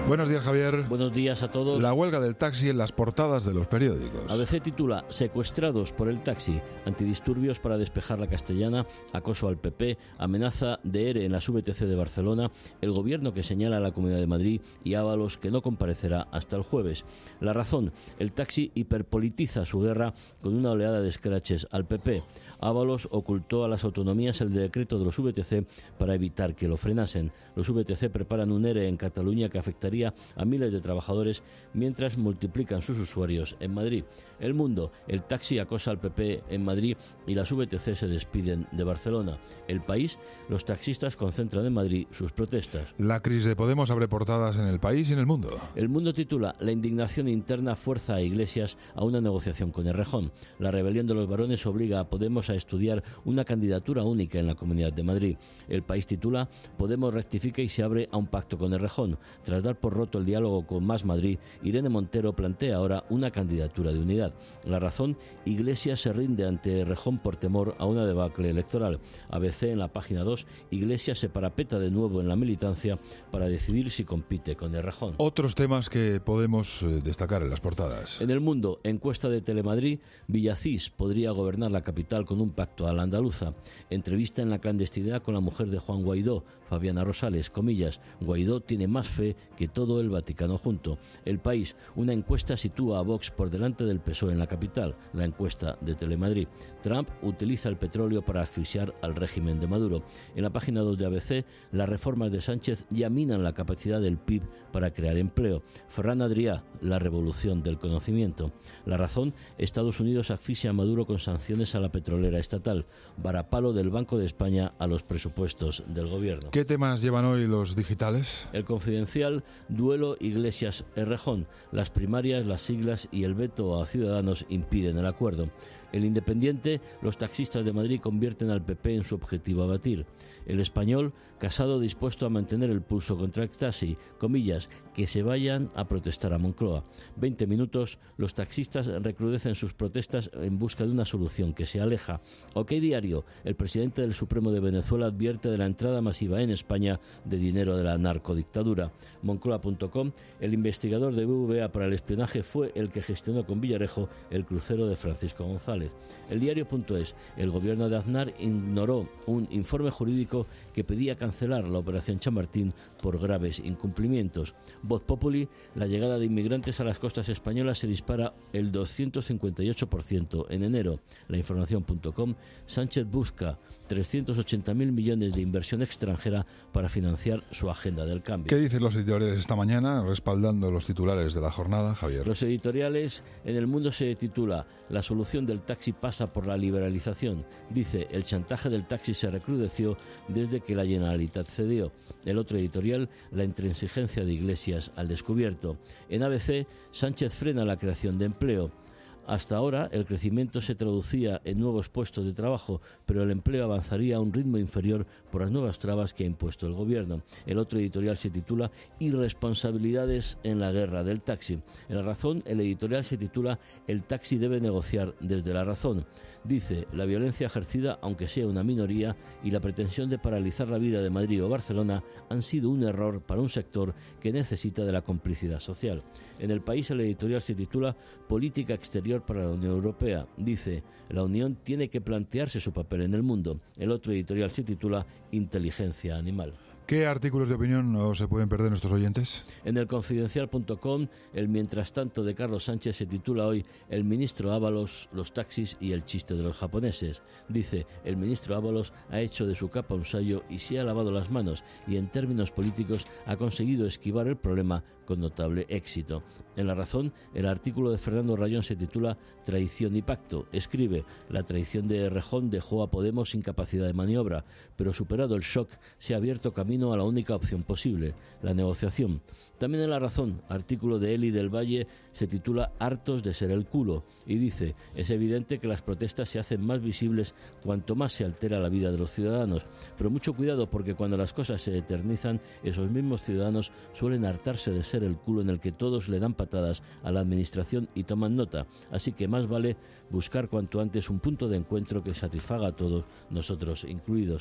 Buenos días, Javier. Buenos días a todos. La huelga del taxi en las portadas de los periódicos. A B C titula Secuestrados por el taxi, antidisturbios para despejar la Castellana, acoso al P P, amenaza de ERE en las V T C de Barcelona, el gobierno que señala a la Comunidad de Madrid y Ábalos que no comparecerá hasta el jueves. La Razón, el taxi hiperpolitiza su guerra con una oleada de escraches al P P. Ábalos ocultó a las autonomías el decreto de los V T C para evitar que lo frenasen. Los V T C preparan un ERE en Cataluña que afectaría a miles de trabajadores mientras multiplican sus usuarios en Madrid. El Mundo, el taxi acosa al P P en Madrid y las V T C se despiden de Barcelona. El País, los taxistas concentran en Madrid sus protestas. La crisis de Podemos abre portadas en El País y en El Mundo. El Mundo titula La indignación interna fuerza a Iglesias a una negociación con Errejón. La rebelión de los varones obliga a Podemos a estudiar una candidatura única en la Comunidad de Madrid. El País titula Podemos rectifica y se abre a un pacto con Errejón. Tras dar por roto el diálogo con Más Madrid, Irene Montero plantea ahora una candidatura de unidad. La Razón, Iglesias se rinde ante Errejón por temor a una debacle electoral. A B C en la página dos, Iglesias se parapeta de nuevo en la militancia para decidir si compite con Errejón. Otros temas que podemos eh, destacar en las portadas. En El Mundo, encuesta de Telemadrid, Villacís podría gobernar la capital con un pacto a la andaluza. Entrevista en la clandestinidad con la mujer de Juan Guaidó, Fabiana Rosales, comillas, Guaidó tiene más fe que todo el Vaticano junto. El País, una encuesta sitúa a Vox por delante del P S O E en la capital, la encuesta de Telemadrid. Trump utiliza el petróleo para asfixiar al régimen de Maduro. En la página dos de A B C, las reformas de Sánchez ya minan la capacidad del P I B para crear empleo. Ferran Adrià, la revolución del conocimiento. La Razón, Estados Unidos asfixia a Maduro con sanciones a la petrolera estatal. Varapalo del Banco de España a los presupuestos del gobierno. ¿Qué temas llevan hoy los digitales? El Confidencial, duelo Iglesias-Errejón. Las primarias, las siglas y el veto a Ciudadanos impiden el acuerdo. El Independiente, los taxistas de Madrid convierten al P P en su objetivo a batir. El Español, Casado dispuesto a mantener el pulso contra el taxi, comillas, que se vayan a protestar a Moncloa. Veinte minutos, los taxistas recrudecen sus protestas en busca de una solución que se aleja. OK Diario, el presidente del Supremo de Venezuela advierte de la entrada masiva en España de dinero de la narcodictadura. Moncloa punto com, el investigador de B B V A para el espionaje fue el que gestionó con Villarejo el crucero de Francisco González. El Diario.es, el gobierno de Aznar ignoró un informe jurídico que pedía cancelar la operación Chamartín por graves incumplimientos. Voz Populi, la llegada de inmigrantes a las costas españolas se dispara el doscientos cincuenta y ocho por ciento en enero. La información punto com, Sánchez busca trescientos ochenta mil millones de inversión extranjera para financiar su agenda del cambio. ¿Qué dicen los editoriales esta mañana, respaldando los titulares de la jornada, Javier? Los editoriales, en El Mundo se titula La solución del taxi pasa por la liberalización. Dice, el chantaje del taxi se recrudeció desde que la Generalitat cedió. El otro editorial, la intransigencia de Iglesias al descubierto. En A B C, Sánchez frena la creación de empleo. Hasta ahora el crecimiento se traducía en nuevos puestos de trabajo, pero el empleo avanzaría a un ritmo inferior por las nuevas trabas que ha impuesto el gobierno. El otro editorial se titula Irresponsabilidades en la guerra del taxi. En La Razón, el editorial se titula El taxi debe negociar desde la razón. Dice, la violencia ejercida, aunque sea una minoría, y la pretensión de paralizar la vida de Madrid o Barcelona han sido un error para un sector que necesita de la complicidad social. En El País, el editorial se titula Política exterior para la Unión Europea. Dice, la Unión tiene que plantearse su papel en el mundo. El otro editorial se titula Inteligencia animal. ¿Qué artículos de opinión no se pueden perder nuestros oyentes? En el Confidencial punto com, el mientras tanto de Carlos Sánchez se titula hoy El ministro Ábalos, los taxis y el chiste de los japoneses. Dice, el ministro Ábalos ha hecho de su capa un sayo y se ha lavado las manos y en términos políticos ha conseguido esquivar el problema con notable éxito. En La Razón, el artículo de Fernando Rayón se titula Traición y pacto. Escribe, la traición de Errejón dejó a Podemos sin capacidad de maniobra, pero superado el shock se ha abierto camino a la única opción posible, la negociación. También en La Razón, artículo de Eli del Valle se titula Hartos de ser el culo y dice, es evidente que las protestas se hacen más visibles cuanto más se altera la vida de los ciudadanos, pero mucho cuidado porque cuando las cosas se eternizan, esos mismos ciudadanos suelen hartarse de ser el culo en el que todos le dan patadas a la administración y toman nota, así que más vale buscar cuanto antes un punto de encuentro que satisfaga a todos, nosotros incluidos.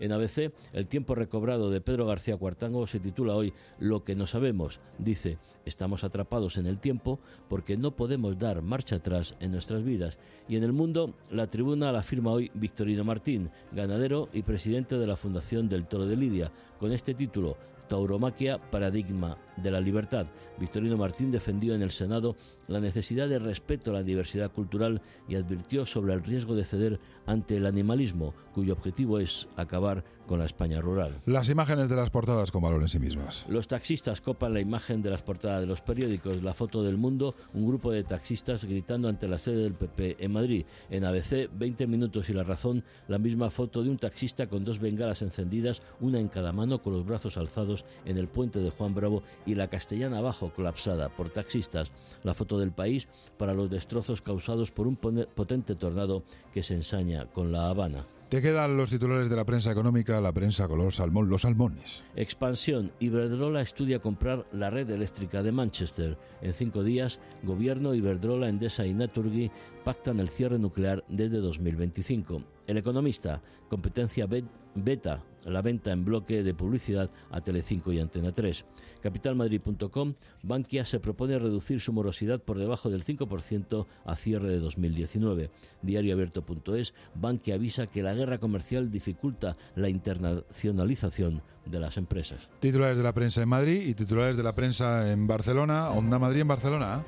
En A B C, el tiempo recobrado de Pedro García Cuartango se titula hoy Lo que no sabemos. Dice, estamos atrapados en el tiempo porque no podemos dar marcha atrás en nuestras vidas. Y en El Mundo, la tribuna la firma hoy Victorino Martín, ganadero y presidente de la Fundación del Toro de Lidia, con este título, Tauromaquia, paradigma de la libertad. Victorino Martín defendió en el Senado la necesidad de respeto a la diversidad cultural y advirtió sobre el riesgo de ceder ante el animalismo, cuyo objetivo es acabar con la España rural. Las imágenes de las portadas con valor en sí mismas. Los taxistas copan la imagen de las portadas de los periódicos. La foto del Mundo, un grupo de taxistas gritando ante la sede del P P en Madrid. En A B C, veinte minutos y La Razón, la misma foto de un taxista con dos bengalas encendidas, una en cada mano, con los brazos alzados en el puente de Juan Bravo y la Castellana abajo, colapsada por taxistas. La foto del País para los destrozos causados por un potente tornado que se ensaña con La Habana. Te quedan los titulares de la prensa económica, la prensa color salmón, los salmones. Expansión. Iberdrola estudia comprar la red eléctrica de Manchester. En cinco días, Gobierno, Iberdrola, Endesa y Naturgy pactan el cierre nuclear desde dos mil veinticinco. El Economista. Competencia beta, la venta en bloque de publicidad a Telecinco y Antena tres. capital madrid punto com. Bankia se propone reducir su morosidad por debajo del cinco por ciento a cierre de dos mil diecinueve. diario abierto punto es. Bankia avisa que la guerra comercial dificulta la internacionalización de las empresas. Titulares de la prensa en Madrid y titulares de la prensa en Barcelona. Onda Madrid en Barcelona.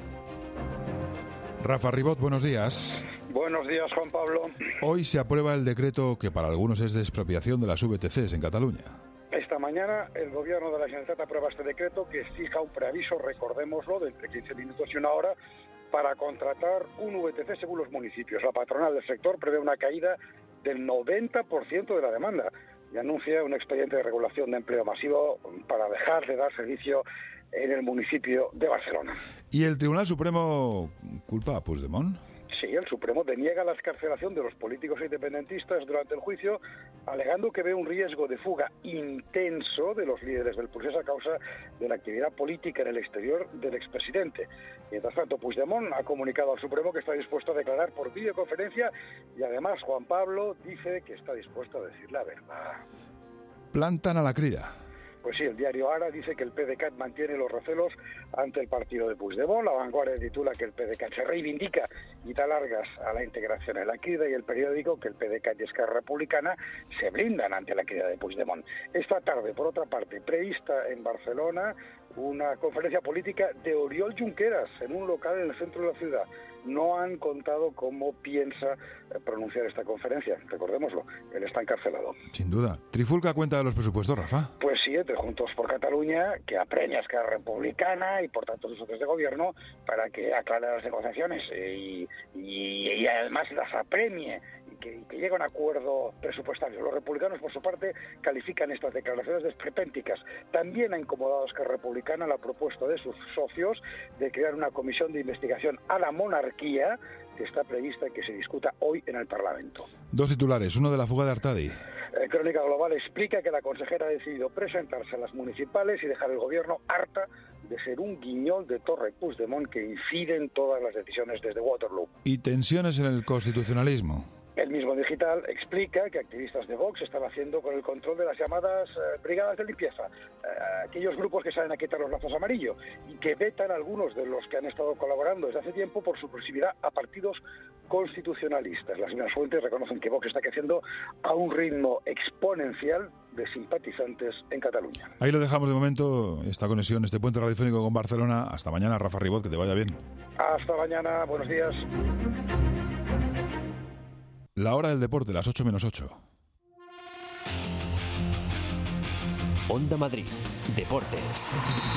Rafa Ribot, buenos días. Buenos días, Juan Pablo. Hoy se aprueba el decreto que para algunos es de expropiación de las V T Cs en Cataluña. Esta mañana el Gobierno de la Generalitat aprueba este decreto que fija un preaviso, recordémoslo, de entre quince minutos y una hora para contratar un V T C según los municipios. La patronal del sector prevé una caída del noventa por ciento de la demanda y anuncia un expediente de regulación de empleo masivo para dejar de dar servicio en el municipio de Barcelona. ¿Y el Tribunal Supremo culpa a Puigdemont? Sí, el Supremo deniega la excarcelación de los políticos independentistas durante el juicio, alegando que ve un riesgo de fuga intenso de los líderes del procés a causa de la actividad política en el exterior del expresidente. Mientras tanto, Puigdemont ha comunicado al Supremo que está dispuesto a declarar por videoconferencia y además Juan Pablo dice que está dispuesto a decir la verdad. Plantan a la crida. Pues sí, el diario Ara dice que el PDeCAT mantiene los recelos ante el partido de Puigdemont. La Vanguardia titula que el PDeCAT se reivindica y da largas a la integración en la crida, y el periódico que el PDeCAT y Esquerra Republicana se blindan ante la crida de Puigdemont. Esta tarde, por otra parte, prevista en Barcelona una conferencia política de Oriol Junqueras en un local en el centro de la ciudad. No han contado cómo piensa pronunciar esta conferencia. Recordémoslo, él está encarcelado. Sin duda. ¿Trifulca cuenta de los presupuestos, Rafa? Pues sí, entre Juntos por Cataluña, que apremia a Esquerra Republicana y por tanto sus socios de gobierno para que aclare las negociaciones y, y, y además las apremie y que, y que llegue a un acuerdo presupuestario. Los republicanos, por su parte, califican estas declaraciones de esperpénticas. También ha incomodado a Esquerra Republicana la propuesta de sus socios de crear una comisión de investigación a la monarquía que está prevista que se discuta hoy en el Parlamento. Dos titulares, uno de la fuga de Artadi. Eh, Crónica Global explica que la consejera ha decidido presentarse a las municipales y dejar el gobierno harta de ser un guiñol de Torra y Puigdemont que inciden todas las decisiones desde Waterloo. Y tensiones en el constitucionalismo. El mismo Digital explica que activistas de Vox están haciendo con el control de las llamadas eh, brigadas de limpieza, eh, aquellos grupos que salen a quitar los lazos amarillos y que vetan a algunos de los que han estado colaborando desde hace tiempo por su proximidad a partidos constitucionalistas. Las mismas fuentes reconocen que Vox está creciendo a un ritmo exponencial de simpatizantes en Cataluña. Ahí lo dejamos de momento, esta conexión, este puente radiofónico con Barcelona. Hasta mañana, Rafa Ribot, que te vaya bien. Hasta mañana, buenos días. La hora del deporte, las ocho menos ocho. Onda Madrid, Deportes.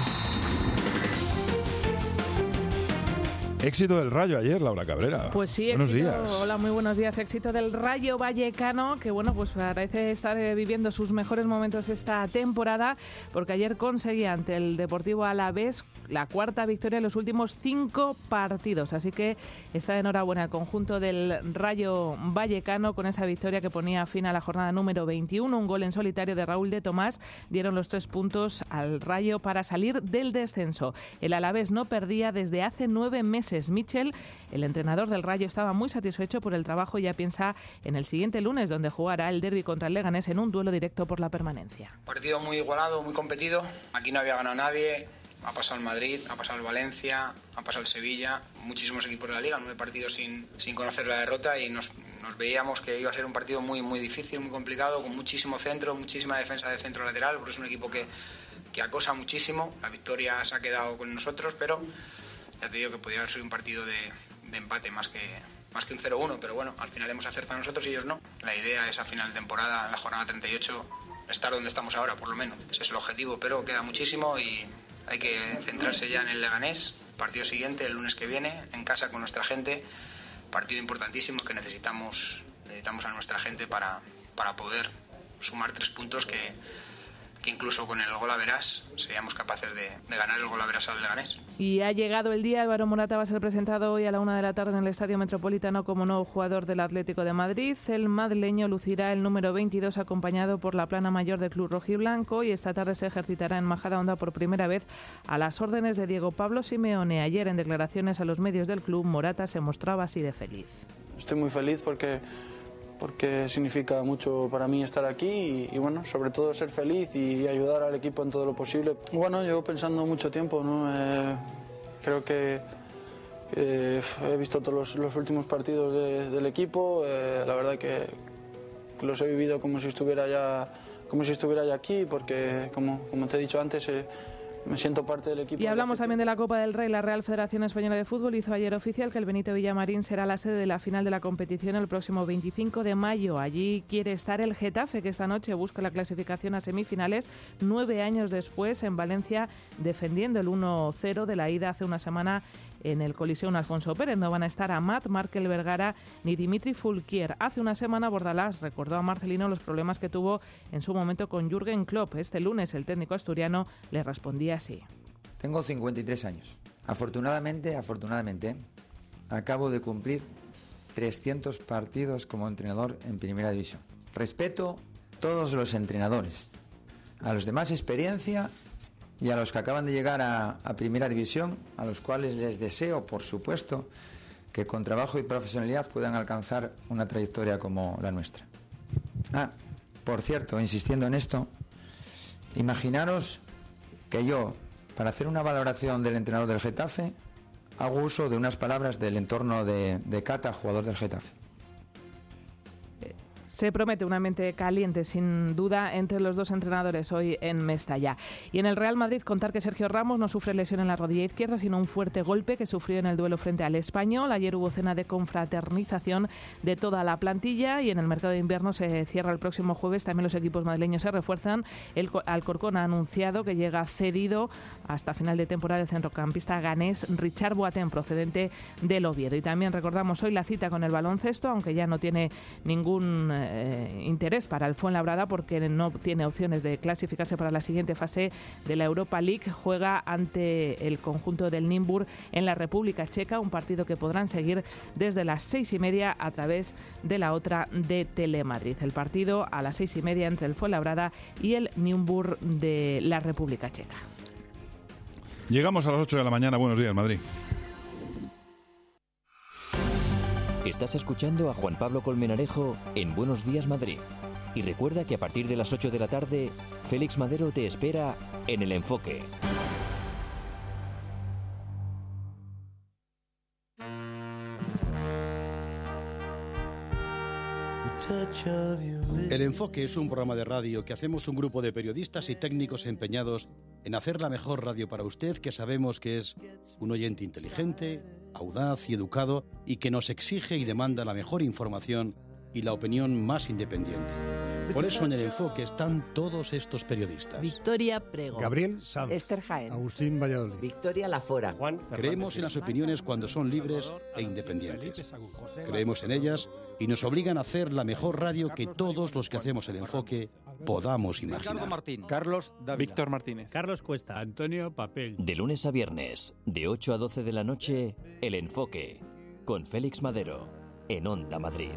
Éxito del Rayo ayer, Laura Cabrera. Pues sí, buenos éxito, días. Hola, muy buenos días. Éxito del Rayo Vallecano, que bueno, pues parece estar viviendo sus mejores momentos esta temporada, porque ayer conseguía ante el Deportivo Alavés la cuarta victoria en los últimos cinco partidos. Así que está de enhorabuena el conjunto del Rayo Vallecano con esa victoria que ponía fin a la jornada número veintiuno. Un gol en solitario de Raúl de Tomás dieron los tres puntos al Rayo para salir del descenso. El Alavés no perdía desde hace nueve meses Moses Mitchell, el entrenador del Rayo, estaba muy satisfecho por el trabajo y ya piensa en el siguiente lunes, donde jugará el derbi contra el Leganés en un duelo directo por la permanencia. Partido muy igualado, muy competido. Aquí no había ganado nadie. Ha pasado el Madrid, ha pasado el Valencia, ha pasado el Sevilla, muchísimos equipos de la Liga, nueve partidos sin, sin conocer la derrota, y nos, nos veíamos que iba a ser un partido muy, muy difícil, muy complicado, con muchísimo centro, muchísima defensa de centro lateral, porque es un equipo que, que acosa muchísimo. La victoria se ha quedado con nosotros, pero ya te digo que podría ser un partido de, de empate más que, más que un cero uno, pero bueno, al final hemos acertado nosotros y ellos no. La idea es a final de temporada, en la jornada treinta y ocho, estar donde estamos ahora, por lo menos. Ese es el objetivo, pero queda muchísimo y hay que centrarse ya en el Leganés, partido siguiente, el lunes que viene, en casa con nuestra gente, partido importantísimo que necesitamos, necesitamos a nuestra gente para, para poder sumar tres puntos que, que incluso con el gol a verás seríamos capaces de, de ganar el gol a verás al Leganés. Y ha llegado el día. Álvaro Morata va a ser presentado hoy a la una de la tarde en el Estadio Metropolitano como nuevo jugador del Atlético de Madrid. El madrileño lucirá el número veintidós acompañado por la plana mayor del club rojiblanco, y esta tarde se ejercitará en Majadahonda por primera vez a las órdenes de Diego Pablo Simeone. Ayer, en declaraciones a los medios del club, Morata se mostraba así de feliz. Estoy muy feliz porque porque significa mucho para mí estar aquí y, y bueno, sobre todo ser feliz y ayudar al equipo en todo lo posible. Bueno, llevo pensando mucho tiempo, ¿no? Eh, creo que, que he visto todos los, los últimos partidos de, del equipo, eh, la verdad que los he vivido como si estuviera ya, como si estuviera ya aquí, porque como, como te he dicho antes, eh, me siento parte del equipo. Y hablamos también de la Copa del Rey. La Real Federación Española de Fútbol hizo ayer oficial que el Benito Villamarín será la sede de la final de la competición el próximo veinticinco de mayo. Allí quiere estar el Getafe, que esta noche busca la clasificación a semifinales, nueve años después en Valencia, defendiendo el uno cero de la ida hace una semana en el Coliseum Alfonso Pérez. No van a estar Amat, Markel Vergara ni Dimitri Fulquier. Hace una semana Bordalás recordó a Marcelino los problemas que tuvo en su momento con Jürgen Klopp. Este lunes el técnico asturiano le respondía así. Tengo cincuenta y tres años. Afortunadamente, afortunadamente, acabo de cumplir trescientos partidos como entrenador en Primera División. Respeto a todos los entrenadores, a los de más experiencia y a los que acaban de llegar a, a Primera División, a los cuales les deseo, por supuesto, que con trabajo y profesionalidad puedan alcanzar una trayectoria como la nuestra. Ah, por cierto, insistiendo en esto, imaginaros que yo, para hacer una valoración del entrenador del Getafe, hago uso de unas palabras del entorno de, de Cata, jugador del Getafe. Se promete un ambiente caliente, sin duda, entre los dos entrenadores hoy en Mestalla. Y en el Real Madrid, contar que Sergio Ramos no sufre lesión en la rodilla izquierda, sino un fuerte golpe que sufrió en el duelo frente al Español. Ayer hubo cena de confraternización de toda la plantilla, y en el mercado de invierno se cierra el próximo jueves. También los equipos madrileños se refuerzan. El Alcorcón ha anunciado que llega cedido hasta final de temporada el centrocampista ganés Richard Boateng, procedente del Oviedo. Y también recordamos hoy la cita con el baloncesto, aunque ya no tiene ningún eh, Eh, interés para el Fuenlabrada porque no tiene opciones de clasificarse para la siguiente fase de la Europa League. Juega ante el conjunto del Nymburk en la República Checa, un partido que podrán seguir desde las seis y media a través de la otra de Telemadrid. El partido a las seis y media entre el Fuenlabrada y el Nymburk de la República Checa. Llegamos a las ocho de la mañana. Buenos días, Madrid. Estás escuchando a Juan Pablo Colmenarejo en Buenos Días Madrid. Y recuerda que a partir de las ocho de la tarde, Félix Madero te espera en El Enfoque. El Enfoque es un programa de radio que hacemos un grupo de periodistas y técnicos empeñados en hacer la mejor radio para usted, que sabemos que es un oyente inteligente, audaz y educado, y que nos exige y demanda la mejor información y la opinión más independiente. Por eso en El Enfoque están todos estos periodistas. Victoria Prego, Gabriel Sanz, Esther Jaén, Agustín Valladolid, Victoria Lafora, Juan. Creemos en las opiniones cuando son libres e independientes. Creemos en ellas y nos obligan a hacer la mejor radio que todos los que hacemos El Enfoque podamos imaginar. Martín, Carlos Dávila, Víctor Martínez, Carlos Cuesta, Antonio Papel. De lunes a viernes, de ocho a doce de la noche, El Enfoque, con Félix Madero, en Onda Madrid.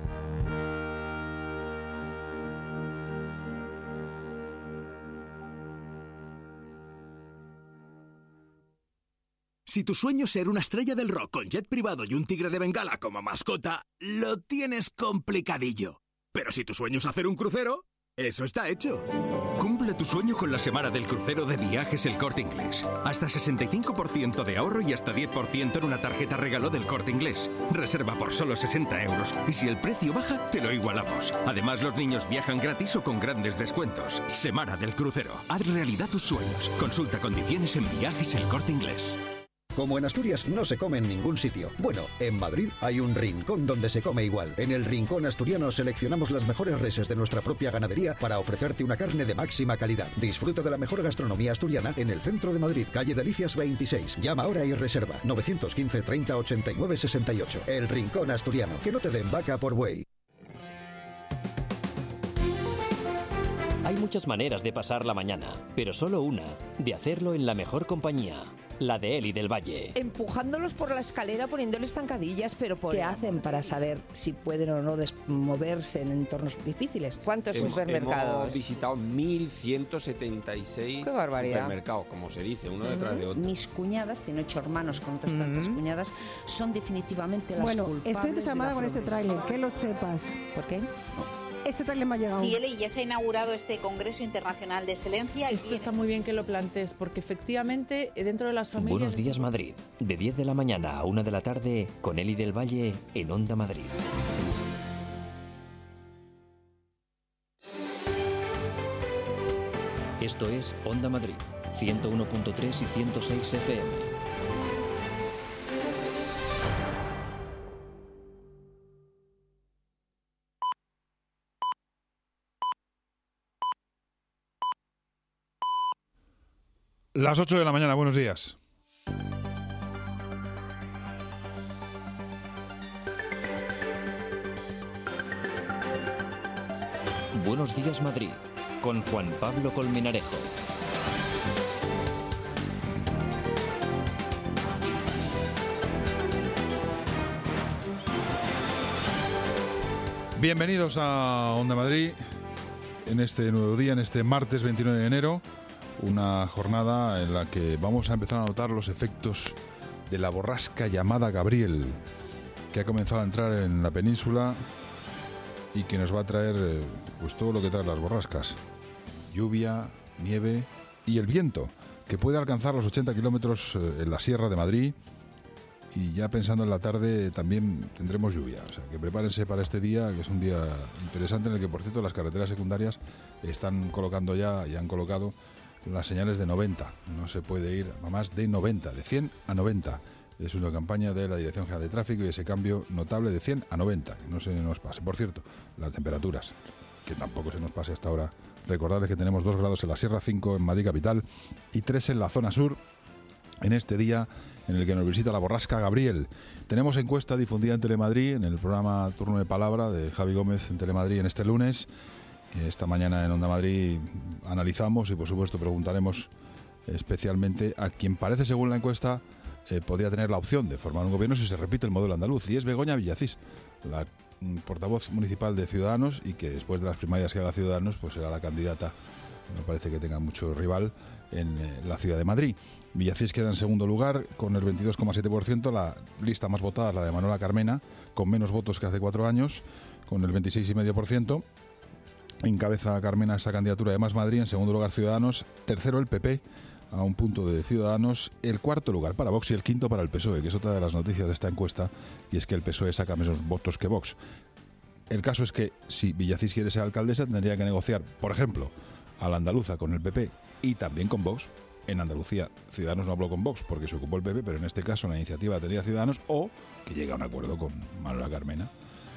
Si tu sueño es ser una estrella del rock con jet privado y un tigre de Bengala como mascota, lo tienes complicadillo. Pero si tu sueño es hacer un crucero, eso está hecho. Cumple tu sueño con la semana del crucero de Viajes El Corte Inglés. Hasta sesenta y cinco por ciento de ahorro y hasta diez por ciento en una tarjeta regalo del Corte Inglés. Reserva por solo sesenta euros y si el precio baja, te lo igualamos. Además, los niños viajan gratis o con grandes descuentos. Semana del crucero. Haz realidad tus sueños. Consulta condiciones en Viajes El Corte Inglés. Como en Asturias no se come en ningún sitio. Bueno, en Madrid hay un rincón donde se come igual. En el Rincón Asturiano seleccionamos las mejores reses de nuestra propia ganadería para ofrecerte una carne de máxima calidad. Disfruta de la mejor gastronomía asturiana en el centro de Madrid, calle Delicias veintiséis. Llama ahora y reserva nueve uno cinco, treinta, ochenta y nueve, sesenta y ocho. El Rincón Asturiano. Que no te den vaca por buey. Hay muchas maneras de pasar la mañana, pero solo una, de hacerlo en la mejor compañía. La de Eli del Valle. Empujándolos por la escalera, poniéndoles zancadillas, pero por... ¿Qué hacen para saber si pueden o no des- moverse en entornos difíciles? ¿Cuántos Hemos, supermercados? Hemos visitado mil ciento setenta y seis ¡Qué barbaridad! Supermercados, como se dice, uno Uh-huh. detrás de otro. Mis cuñadas, tiene ocho hermanos con otras tantas Uh-huh. cuñadas, son definitivamente las Bueno, culpables. estoy entusiasmada con este tráiler, que lo sepas. ¿Por qué? Este tráiler me ha llegado. Sí, Eli, ya se ha inaugurado este Congreso Internacional de Excelencia. Esto está muy bien que lo plantees, porque efectivamente dentro de las familias... Buenos días, Madrid. De diez de la mañana a una de la tarde, con Eli del Valle en Onda Madrid. Esto es Onda Madrid, ciento uno punto tres y ciento seis F M. Las ocho de la mañana, buenos días. Buenos días, Madrid, con Juan Pablo Colmenarejo. Bienvenidos a Onda Madrid en este nuevo día, en este martes veintinueve de enero. Una jornada en la que vamos a empezar a notar los efectos de la borrasca llamada Gabriel, que ha comenzado a entrar en la península y que nos va a traer eh, pues todo lo que trae las borrascas. Lluvia, nieve y el viento, que puede alcanzar los ochenta kilómetros eh, en la Sierra de Madrid. Y ya pensando en la tarde también tendremos lluvia. O sea, que prepárense para este día, que es un día interesante en el que, por cierto, las carreteras secundarias están colocando ya, y han colocado las señales de noventa. No se puede ir a más de noventa, de cien a noventa. Es una campaña de la Dirección General de Tráfico y ese cambio notable de cien a noventa, que no se nos pase. Por cierto, las temperaturas, que tampoco se nos pase hasta ahora. Recordarles que tenemos dos grados en la Sierra, cinco en Madrid capital y tres en la zona sur en este día en el que nos visita la borrasca Gabriel. Tenemos encuesta difundida en Telemadrid, en el programa Turno de Palabra de Javi Gómez en Telemadrid en este lunes. Esta mañana en Onda Madrid analizamos y, por supuesto, preguntaremos especialmente a quien parece, según la encuesta, eh, podría tener la opción de formar un gobierno si se repite el modelo andaluz, y es Begoña Villacís, la mm, portavoz municipal de Ciudadanos, y que después de las primarias que haga Ciudadanos, pues será la candidata, no parece que tenga mucho rival, en eh, la ciudad de Madrid. Villacís queda en segundo lugar con el veintidós coma siete por ciento, la lista más votada es la de Manuela Carmena, con menos votos que hace cuatro años, con el veintiséis coma cinco por ciento. Encabeza Carmena esa candidatura de Más Madrid, en segundo lugar Ciudadanos, tercero el P P, a un punto de Ciudadanos, el cuarto lugar para Vox y el quinto para el P S O E, que es otra de las noticias de esta encuesta, y es que el P S O E saca menos votos que Vox. El caso es que si Villacís quiere ser alcaldesa, tendría que negociar, por ejemplo, a la andaluza con el P P y también con Vox. En Andalucía, Ciudadanos no habló con Vox porque se ocupó el P P, pero en este caso la iniciativa la tenía Ciudadanos, o que llegue a un acuerdo con Manuela Carmena,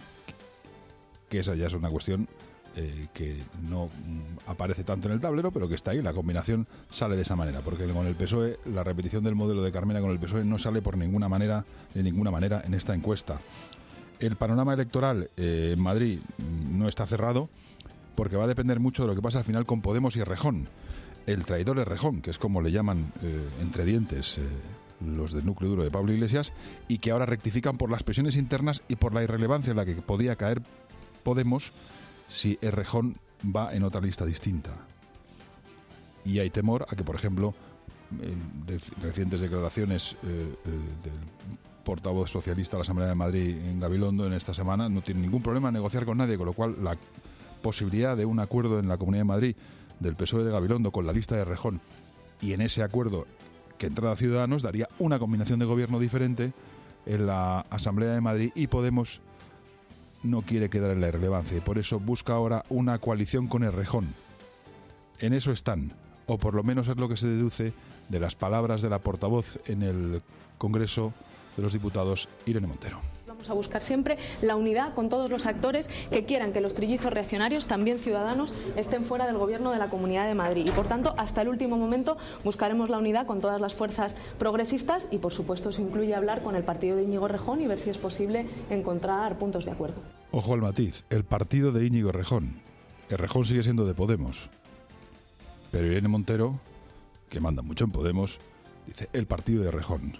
que esa ya es una cuestión eh, que no mm, aparece tanto en el tablero, pero que está ahí. La combinación sale de esa manera, porque con el P S O E, la repetición del modelo de Carmena con el P S O E no sale por ninguna manera, de ninguna manera en esta encuesta. El panorama electoral eh, en Madrid no está cerrado, porque va a depender mucho de lo que pasa al final con Podemos y Errejón. El traidor Errejón, que es como le llaman eh, entre dientes eh, los del núcleo duro de Pablo Iglesias, y que ahora rectifican por las presiones internas y por la irrelevancia en la que podía caer Podemos si Errejón va en otra lista distinta. Y hay temor a que, por ejemplo, de recientes declaraciones eh, eh, del portavoz socialista de la Asamblea de Madrid en Gabilondo en esta semana, no tiene ningún problema en negociar con nadie, con lo cual la posibilidad de un acuerdo en la Comunidad de Madrid del P S O E de Gabilondo con la lista de Errejón, y en ese acuerdo que entrara Ciudadanos daría una combinación de gobierno diferente en la Asamblea de Madrid, y Podemos no quiere quedar en la irrelevancia y por eso busca ahora una coalición con Errejón. En eso están, o por lo menos es lo que se deduce de las palabras de la portavoz en el Congreso de los Diputados, Irene Montero. Vamos a buscar siempre la unidad con todos los actores que quieran que los trillizos reaccionarios, también ciudadanos, estén fuera del gobierno de la Comunidad de Madrid. Y por tanto, hasta el último momento buscaremos la unidad con todas las fuerzas progresistas y por supuesto eso incluye hablar con el partido de Íñigo Errejón y ver si es posible encontrar puntos de acuerdo. Ojo al matiz, el partido de Íñigo Errejón. Errejón sigue siendo de Podemos. Pero Irene Montero, que manda mucho en Podemos, dice el partido de Errejón.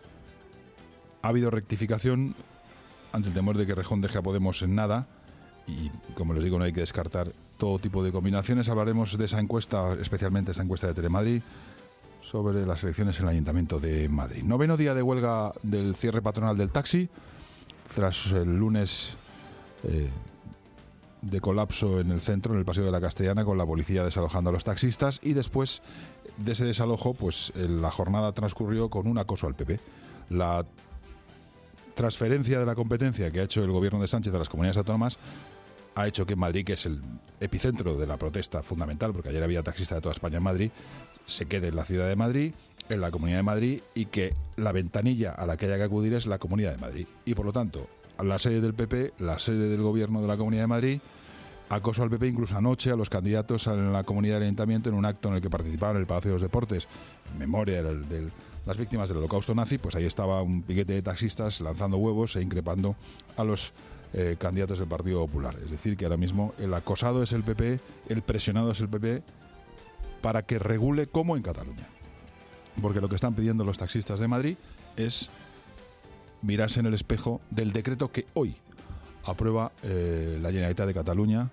Ha habido rectificación ante el temor de que Errejón deje a Podemos en nada y, como les digo, no hay que descartar todo tipo de combinaciones. Hablaremos de esa encuesta, especialmente esa encuesta de Telemadrid, sobre las elecciones en el Ayuntamiento de Madrid. Noveno día de huelga del cierre patronal del taxi, tras el lunes eh, de colapso en el centro, en el Paseo de la Castellana, con la policía desalojando a los taxistas, y después de ese desalojo, pues la jornada transcurrió con un acoso al P P. La transferencia de la competencia que ha hecho el gobierno de Sánchez a las comunidades autónomas ha hecho que Madrid, que es el epicentro de la protesta fundamental, porque ayer había taxistas de toda España en Madrid, se quede en la ciudad de Madrid, en la Comunidad de Madrid, y que la ventanilla a la que haya que acudir es la Comunidad de Madrid. Y por lo tanto, la sede del P P, la sede del gobierno de la Comunidad de Madrid, acoso al P P incluso anoche a los candidatos en la Comunidad del Ayuntamiento en un acto en el que participaban en el Palacio de los Deportes, en memoria del, del las víctimas del holocausto nazi. Pues ahí estaba un piquete de taxistas lanzando huevos e increpando a los eh, candidatos del Partido Popular. Es decir, que ahora mismo el acosado es el P P, el presionado es el P P, para que regule como en Cataluña. Porque lo que están pidiendo los taxistas de Madrid es mirarse en el espejo del decreto que hoy aprueba eh, la Generalitat de Cataluña,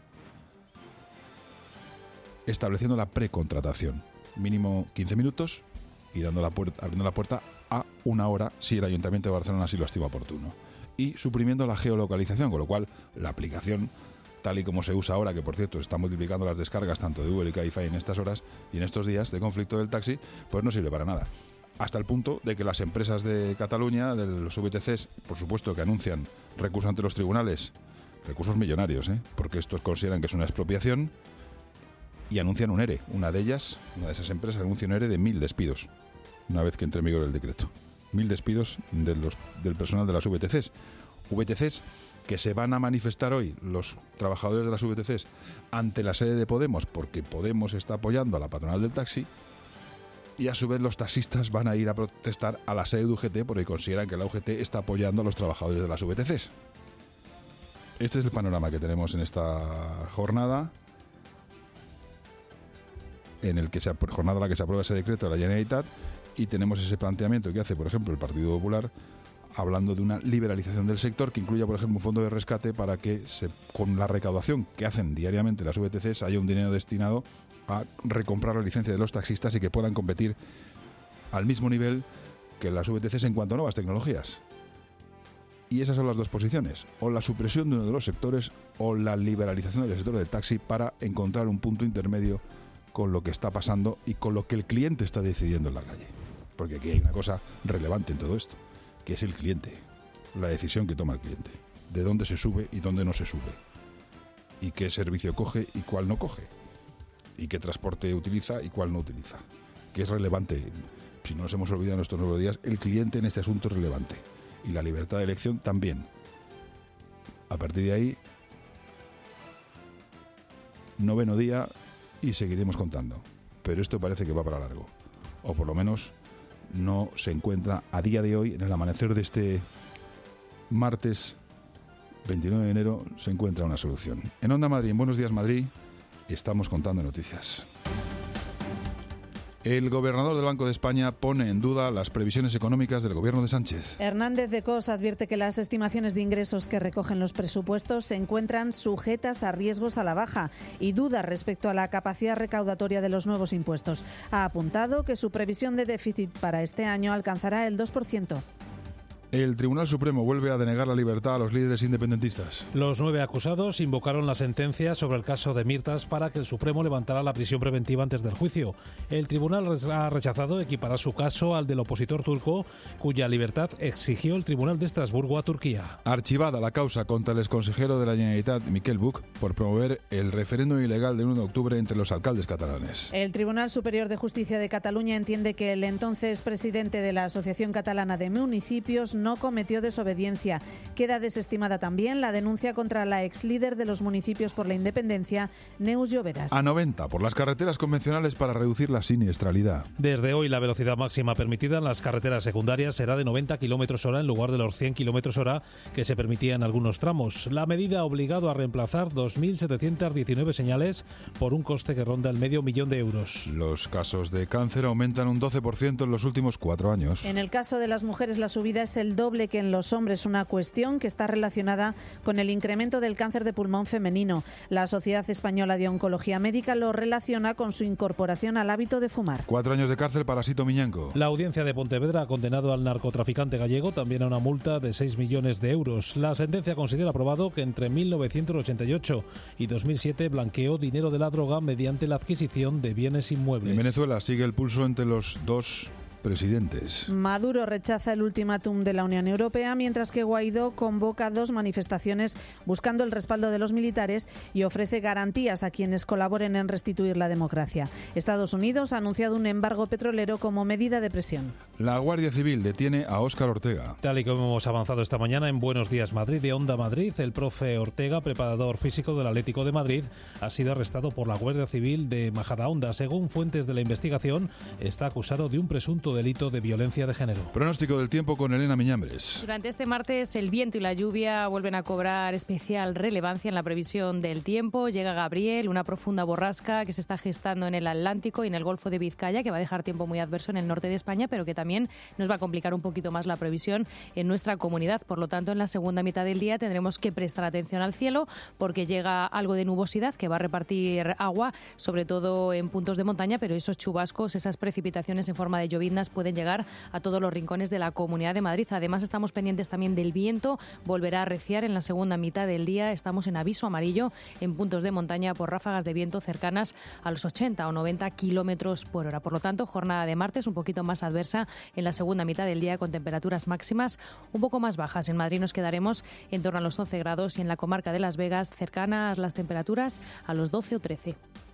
estableciendo la precontratación. Mínimo quince minutos y dando la puerta, abriendo la puerta a una hora si el Ayuntamiento de Barcelona así lo estima oportuno. Y suprimiendo la geolocalización, con lo cual la aplicación, tal y como se usa ahora, que por cierto está multiplicando las descargas tanto de Uber y Cabify en estas horas y en estos días de conflicto del taxi, pues no sirve para nada. Hasta el punto de que las empresas de Cataluña, de los V T Cs, por supuesto que anuncian recursos ante los tribunales, recursos millonarios, ¿eh? porque estos consideran que es una expropiación, y anuncian un ERE. Una de ellas, una de esas empresas, anuncia un ERE de mil despidos, una vez que entre en vigor el decreto. Mil despidos de los, del personal de las V T Cs. V T Cs que se van a manifestar hoy los trabajadores de las V T Cs ante la sede de Podemos, porque Podemos está apoyando a la patronal del taxi, y a su vez los taxistas van a ir a protestar a la sede de U G T porque consideran que la U G T está apoyando a los trabajadores de las V T Cs. Este es el panorama que tenemos en esta jornada, en el que se jornada en la que se aprueba ese decreto de la Generalitat, y tenemos ese planteamiento que hace, por ejemplo, el Partido Popular, hablando de una liberalización del sector que incluya, por ejemplo, un fondo de rescate para que se, con la recaudación que hacen diariamente las V T Cs, haya un dinero destinado a recomprar la licencia de los taxistas y que puedan competir al mismo nivel que las V T Cs en cuanto a nuevas tecnologías. Y esas son las dos posiciones, o la supresión de uno de los sectores o la liberalización del sector del taxi, para encontrar un punto intermedio con lo que está pasando y con lo que el cliente está decidiendo en la calle. Porque aquí hay una cosa relevante en todo esto, que es el cliente, la decisión que toma el cliente, de dónde se sube y dónde no se sube, y qué servicio coge y cuál no coge, y qué transporte utiliza y cuál no utiliza, que es relevante. Si no nos hemos olvidado en estos nuevos días, el cliente en este asunto es relevante, y la libertad de elección también. A partir de ahí, noveno día, y seguiremos contando, pero esto parece que va para largo, o por lo menos no se encuentra a día de hoy, en el amanecer de este martes veintinueve de enero, se encuentra una solución. En Onda Madrid, en Buenos Días Madrid, estamos contando noticias. El gobernador del Banco de España pone en duda las previsiones económicas del gobierno de Sánchez. Hernández de Cos advierte que las estimaciones de ingresos que recogen los presupuestos se encuentran sujetas a riesgos a la baja y duda respecto a la capacidad recaudatoria de los nuevos impuestos. Ha apuntado que su previsión de déficit para este año alcanzará el dos por ciento. El Tribunal Supremo vuelve a denegar la libertad a los líderes independentistas. Los nueve acusados invocaron la sentencia sobre el caso de Mirtas para que el Supremo levantara la prisión preventiva antes del juicio. El tribunal ha rechazado equiparar su caso al del opositor turco, cuya libertad exigió el Tribunal de Estrasburgo a Turquía. Archivada la causa contra el exconsejero de la Generalitat, Miquel Buch, por promover el referéndum ilegal del uno de octubre entre los alcaldes catalanes. El Tribunal Superior de Justicia de Cataluña entiende que el entonces presidente de la Asociación Catalana de Municipios no cometió desobediencia. Queda desestimada también la denuncia contra la ex líder de los municipios por la independencia, Neus Lloveras. A noventa por las carreteras convencionales para reducir la siniestralidad. Desde hoy la velocidad máxima permitida en las carreteras secundarias será de noventa kilómetros hora en lugar de los cien kilómetros hora que se permitía en algunos tramos. La medida ha obligado a reemplazar dos mil setecientas diecinueve señales por un coste que ronda el medio millón de euros. Los casos de cáncer aumentan un doce por ciento en los últimos cuatro años. En el caso de las mujeres la subida es el doble que en los hombres, una cuestión que está relacionada con el incremento del cáncer de pulmón femenino. La Sociedad Española de Oncología Médica lo relaciona con su incorporación al hábito de fumar. Cuatro años de cárcel para Sito Miñanco. La audiencia de Pontevedra ha condenado al narcotraficante gallego también a una multa de seis millones de euros. La sentencia considera probado que entre mil novecientos ochenta y ocho y dos mil siete blanqueó dinero de la droga mediante la adquisición de bienes inmuebles. En Venezuela sigue el pulso entre los dos presidentes. Maduro rechaza el ultimátum de la Unión Europea, mientras que Guaidó convoca dos manifestaciones buscando el respaldo de los militares y ofrece garantías a quienes colaboren en restituir la democracia. Estados Unidos ha anunciado un embargo petrolero como medida de presión. La Guardia Civil detiene a Óscar Ortega. Tal y como hemos avanzado esta mañana en Buenos Días Madrid de Onda Madrid, el profe Ortega, preparador físico del Atlético de Madrid, ha sido arrestado por la Guardia Civil de Majadahonda. Según fuentes de la investigación, está acusado de un presunto delito de violencia de género. Pronóstico del tiempo con Elena Miñambres. Durante este martes el viento y la lluvia vuelven a cobrar especial relevancia en la previsión del tiempo. Llega Gabriel, una profunda borrasca que se está gestando en el Atlántico y en el Golfo de Vizcaya, que va a dejar tiempo muy adverso en el norte de España, pero que también nos va a complicar un poquito más la previsión en nuestra comunidad. Por lo tanto, en la segunda mitad del día tendremos que prestar atención al cielo, porque llega algo de nubosidad que va a repartir agua, sobre todo en puntos de montaña, pero esos chubascos, esas precipitaciones en forma de lloviznas pueden llegar a todos los rincones de la Comunidad de Madrid. Además, estamos pendientes también del viento. Volverá a arreciar en la segunda mitad del día. Estamos en aviso amarillo en puntos de montaña por ráfagas de viento cercanas a los ochenta o noventa kilómetros por hora. Por lo tanto, jornada de martes un poquito más adversa en la segunda mitad del día, con temperaturas máximas un poco más bajas. En Madrid nos quedaremos en torno a los doce grados y en la comarca de Las Vegas cercanas las temperaturas a los doce o trece.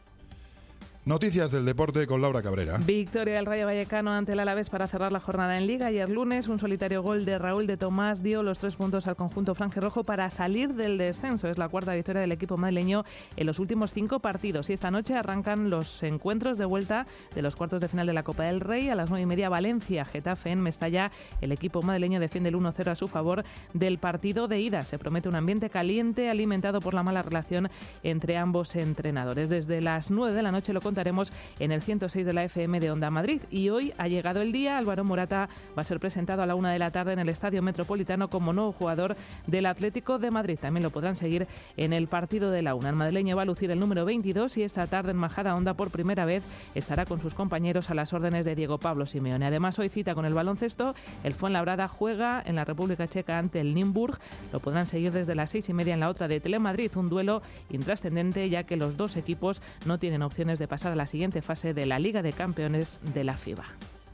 Noticias del deporte con Laura Cabrera. Victoria del Rayo Vallecano ante el Alavés para cerrar la jornada en Liga. Ayer lunes, un solitario gol de Raúl de Tomás dio los tres puntos al conjunto franjirrojo para salir del descenso. Es la cuarta victoria del equipo madrileño en los últimos cinco partidos. Y esta noche arrancan los encuentros de vuelta de los cuartos de final de la Copa del Rey. A las nueve y media, Valencia, Getafe en Mestalla. El equipo madrileño defiende el uno cero a su favor del partido de ida. Se promete un ambiente caliente alimentado por la mala relación entre ambos entrenadores. Desde las nueve de la noche lo contaremos en el ciento seis de la F M de Onda Madrid. Y hoy ha llegado el día. Álvaro Morata va a ser presentado a la una de la tarde en el Estadio Metropolitano como nuevo jugador del Atlético de Madrid. También lo podrán seguir en el partido de la una. El madrileño va a lucir el número veintidós y esta tarde en Majadahonda por primera vez estará con sus compañeros a las órdenes de Diego Pablo Simeone. Además, hoy cita con el baloncesto. El Fuenlabrada juega en la República Checa ante el Nymburk. Lo podrán seguir desde las seis y media en la otra de Telemadrid. Un duelo intrascendente, ya que los dos equipos no tienen opciones de pasar a la siguiente fase de la Liga de Campeones de la FIBA.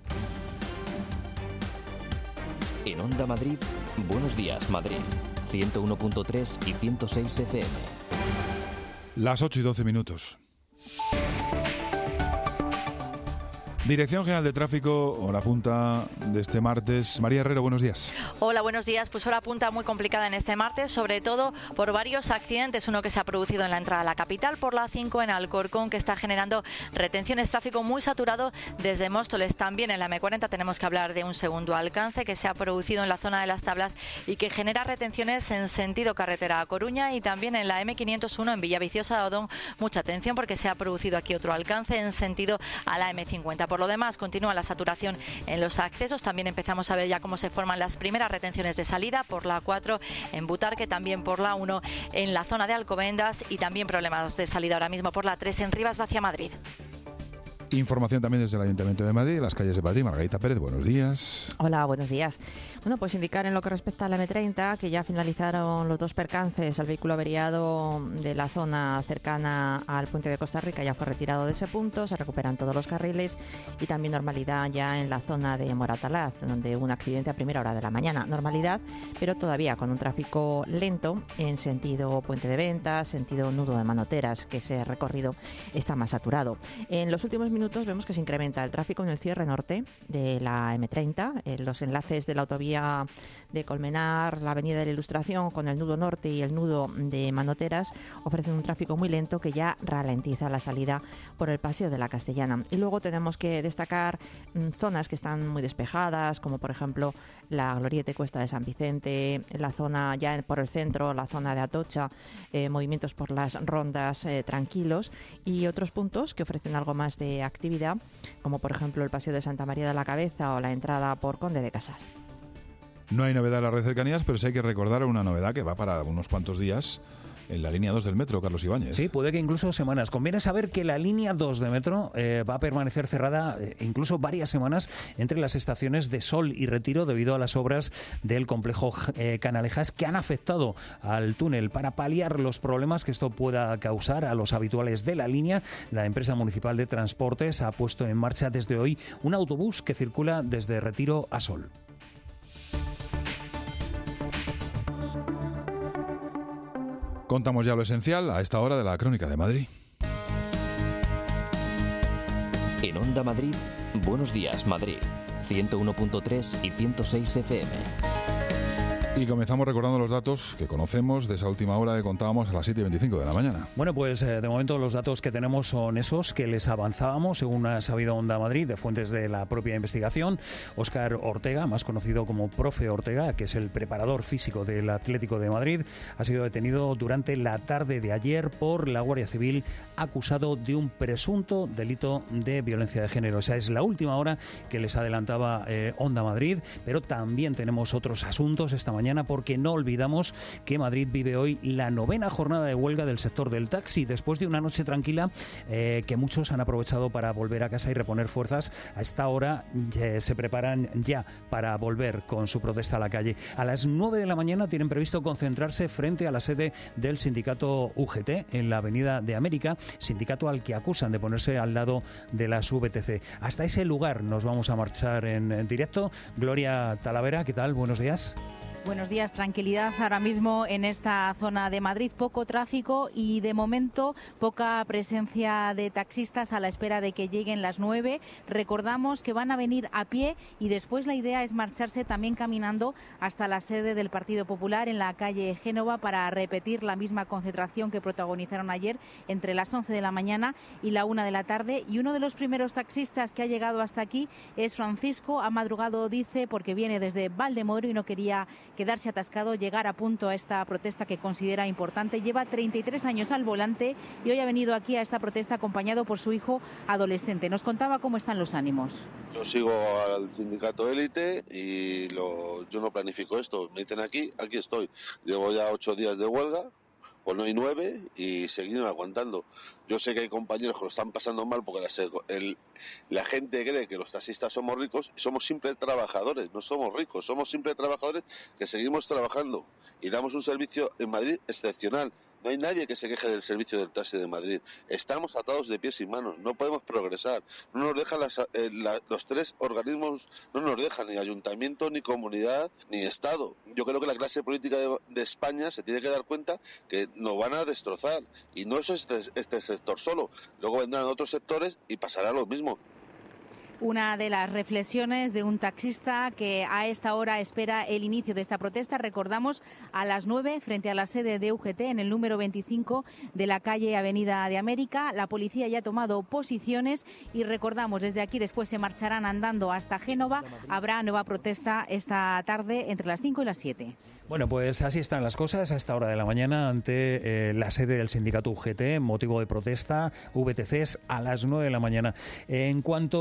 En Onda Madrid, Buenos Días Madrid, ciento uno punto tres y ciento seis F M. Las ocho y doce minutos. Dirección General de Tráfico, hora punta de este martes. María Herrero, buenos días. Hola, buenos días. Pues hora punta muy complicada en este martes, sobre todo por varios accidentes. Uno que se ha producido en la entrada a la capital por la A cinco en Alcorcón, que está generando retenciones, tráfico muy saturado desde Móstoles. También en la M cuarenta tenemos que hablar de un segundo alcance que se ha producido en la zona de las Tablas y que genera retenciones en sentido carretera a Coruña, y también en la M quinientos uno en Villaviciosa de Odón. Mucha atención porque se ha producido aquí otro alcance en sentido a la M cincuenta. Por Por lo demás, continúa la saturación en los accesos. También empezamos a ver ya cómo se forman las primeras retenciones de salida por la cuatro en Butarque, también por la uno en la zona de Alcobendas y también problemas de salida ahora mismo por la tres en Rivas hacia Madrid. Información también desde el Ayuntamiento de Madrid, las calles de Madrid. Margarita Pérez, buenos días. Hola, buenos días. Bueno, pues indicar en lo que respecta a la eme treinta que ya finalizaron los dos percances. El vehículo averiado de la zona cercana al puente de Costa Rica ya fue retirado de ese punto, se recuperan todos los carriles y también normalidad ya en la zona de Moratalaz, donde hubo un accidente a primera hora de la mañana. Normalidad, pero todavía con un tráfico lento en sentido Puente de Ventas, sentido Nudo de Manoteras, que ese recorrido está más saturado. En los últimos minutos minutos vemos que se incrementa el tráfico en el cierre norte de la eme treinta, en los enlaces de la autovía de Colmenar, la avenida de la Ilustración con el nudo norte y el nudo de Manoteras ofrecen un tráfico muy lento que ya ralentiza la salida por el Paseo de la Castellana. Y luego tenemos que destacar mmm, zonas que están muy despejadas, como por ejemplo la Glorieta y Cuesta de San Vicente, la zona ya por el centro, la zona de Atocha, eh, movimientos por las rondas eh, tranquilos y otros puntos que ofrecen algo más de actividad, como por ejemplo el Paseo de Santa María de la Cabeza o la entrada por Conde de Casal. No hay novedad en la red de cercanías, pero sí hay que recordar una novedad que va para unos cuantos días en la línea dos del metro, Carlos Ibáñez. Sí, puede que incluso semanas. Conviene saber que la línea dos de metro eh, va a permanecer cerrada eh, incluso varias semanas entre las estaciones de Sol y Retiro debido a las obras del complejo eh, Canalejas que han afectado al túnel. Para paliar los problemas que esto pueda causar a los habituales de la línea, la empresa municipal de transportes ha puesto en marcha desde hoy un autobús que circula desde Retiro a Sol. Contamos ya lo esencial a esta hora de la Crónica de Madrid. En Onda Madrid, Buenos Días Madrid, ciento uno punto tres y ciento seis F M. Y comenzamos recordando los datos que conocemos de esa última hora que contábamos a las siete y veinticinco de la mañana. Bueno, pues eh, de momento los datos que tenemos son esos que les avanzábamos, según ha sabido Onda Madrid, de fuentes de la propia investigación. Óscar Ortega, más conocido como Profe Ortega, que es el preparador físico del Atlético de Madrid, ha sido detenido durante la tarde de ayer por la Guardia Civil, acusado de un presunto delito de violencia de género. Esa es la última hora que les adelantaba eh, Onda Madrid, pero también tenemos otros asuntos esta mañana. Mañana porque no olvidamos que Madrid vive hoy la novena jornada de huelga del sector del taxi, después de una noche tranquila eh, que muchos han aprovechado para volver a casa y reponer fuerzas. A esta hora eh, se preparan ya para volver con su protesta a la calle. A las nueve de la mañana tienen previsto concentrarse frente a la sede del sindicato U G T en la Avenida de América, sindicato al que acusan de ponerse al lado de las V T C. Hasta ese lugar nos vamos a marchar en, en directo. Gloria Talavera, ¿qué tal? Buenos días. Buenos días, tranquilidad ahora mismo en esta zona de Madrid, poco tráfico y de momento poca presencia de taxistas a la espera de que lleguen las nueve. Recordamos que van a venir a pie y después la idea es marcharse también caminando hasta la sede del Partido Popular en la calle Génova para repetir la misma concentración que protagonizaron ayer entre las once de la mañana y la una de la tarde. Y uno de los primeros taxistas que ha llegado hasta aquí es Francisco. Ha madrugado, dice, porque viene desde Valdemoro y no quería quedarse atascado, llegar a punto a esta protesta que considera importante. Lleva treinta y tres años al volante y hoy ha venido aquí a esta protesta acompañado por su hijo adolescente. Nos contaba cómo están los ánimos. Yo sigo al sindicato élite y lo, yo no planifico esto. Me dicen aquí, aquí estoy. Llevo ya ocho días de huelga, pues no hay nueve y seguimos aguantando. Yo sé que hay compañeros que lo están pasando mal porque la, el, la gente cree que los taxistas somos ricos y somos simples trabajadores, no somos ricos, somos simples trabajadores que seguimos trabajando y damos un servicio en Madrid excepcional. No hay nadie que se queje del servicio del taxi de Madrid. Estamos atados de pies y manos, no podemos progresar. No nos dejan las, eh, la, los tres organismos, no nos dejan ni ayuntamiento, ni comunidad, ni Estado. Yo creo que la clase política de, de España se tiene que dar cuenta que nos van a destrozar. Y no es este, este sector solo. Luego vendrán otros sectores y pasará lo mismo. Una de las reflexiones de un taxista que a esta hora espera el inicio de esta protesta. Recordamos a las nueve frente a la sede de U G T en el número veinticinco de la calle Avenida de América. La policía ya ha tomado posiciones y recordamos desde aquí después se marcharán andando hasta Génova. Habrá nueva protesta esta tarde entre las cinco y las siete. Bueno, pues así están las cosas a esta hora de la mañana ante eh, la sede del sindicato U G T, motivo de protesta, V T Cs a las nueve de la mañana. En cuanto a los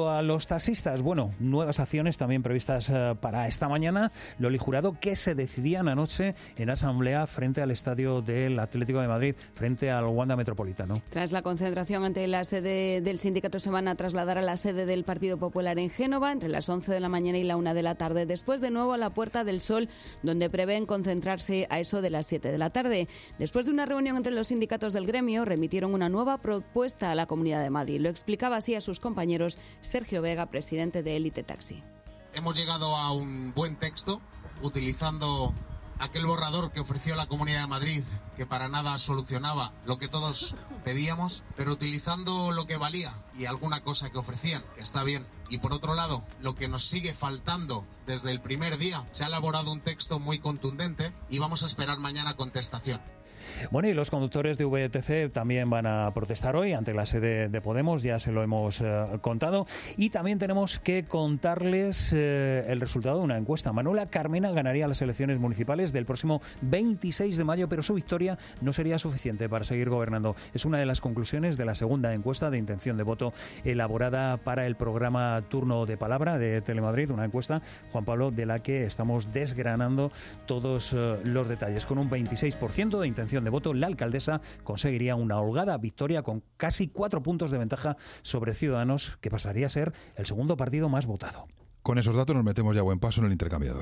taxistas, bueno, nuevas acciones también previstas uh, para esta mañana. Loli Jurado, que se decidían anoche en asamblea frente al estadio del Atlético de Madrid, frente al Wanda Metropolitano. Tras la concentración ante la sede del sindicato se van a trasladar a la sede del Partido Popular en Génova entre las once de la mañana y la una de la tarde. Después de nuevo a la Puerta del Sol, donde prevén concentrarse a eso de las siete de la tarde. Después de una reunión entre los sindicatos del gremio, remitieron una nueva propuesta a la Comunidad de Madrid. Lo explicaba así a sus compañeros Sergio Vega, presidente de Élite Taxi. Hemos llegado a un buen texto, utilizando aquel borrador que ofreció la Comunidad de Madrid, que para nada solucionaba lo que todos pedíamos, pero utilizando lo que valía y alguna cosa que ofrecían, que está bien. Y por otro lado, lo que nos sigue faltando desde el primer día, se ha elaborado un texto muy contundente y vamos a esperar mañana contestación. Bueno, y los conductores de V T C también van a protestar hoy ante la sede de Podemos, ya se lo hemos eh, contado. Y también tenemos que contarles eh, el resultado de una encuesta. Manuela Carmena ganaría las elecciones municipales del próximo veintiséis de mayo, pero su victoria no sería suficiente para seguir gobernando. Es una de las conclusiones de la segunda encuesta de intención de voto elaborada para el programa Turno de Palabra de Telemadrid, una encuesta, Juan Pablo, de la que estamos desgranando todos eh, los detalles. Con un veintiséis por ciento de intención de voto, la alcaldesa conseguiría una holgada victoria con casi cuatro puntos de ventaja sobre Ciudadanos, que pasaría a ser el segundo partido más votado. Con esos datos nos metemos ya a buen paso en el intercambiador.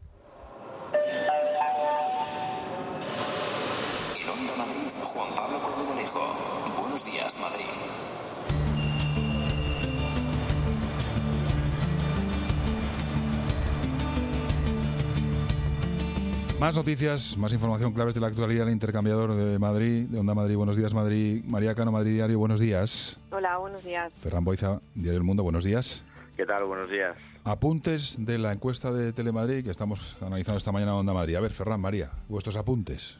En Onda Madrid, Juan Pablo Colmenarejo. Buenos días, Madrid. Más noticias, más información, claves de la actualidad del intercambiador de Madrid, de Onda Madrid. Buenos días, Madrid. María Cano, Madrid Diario, buenos días. Hola, buenos días. Ferran Boiza, Diario El Mundo, buenos días. ¿Qué tal? Buenos días. Apuntes de la encuesta de Telemadrid que estamos analizando esta mañana en Onda Madrid. A ver, Ferran, María, vuestros apuntes.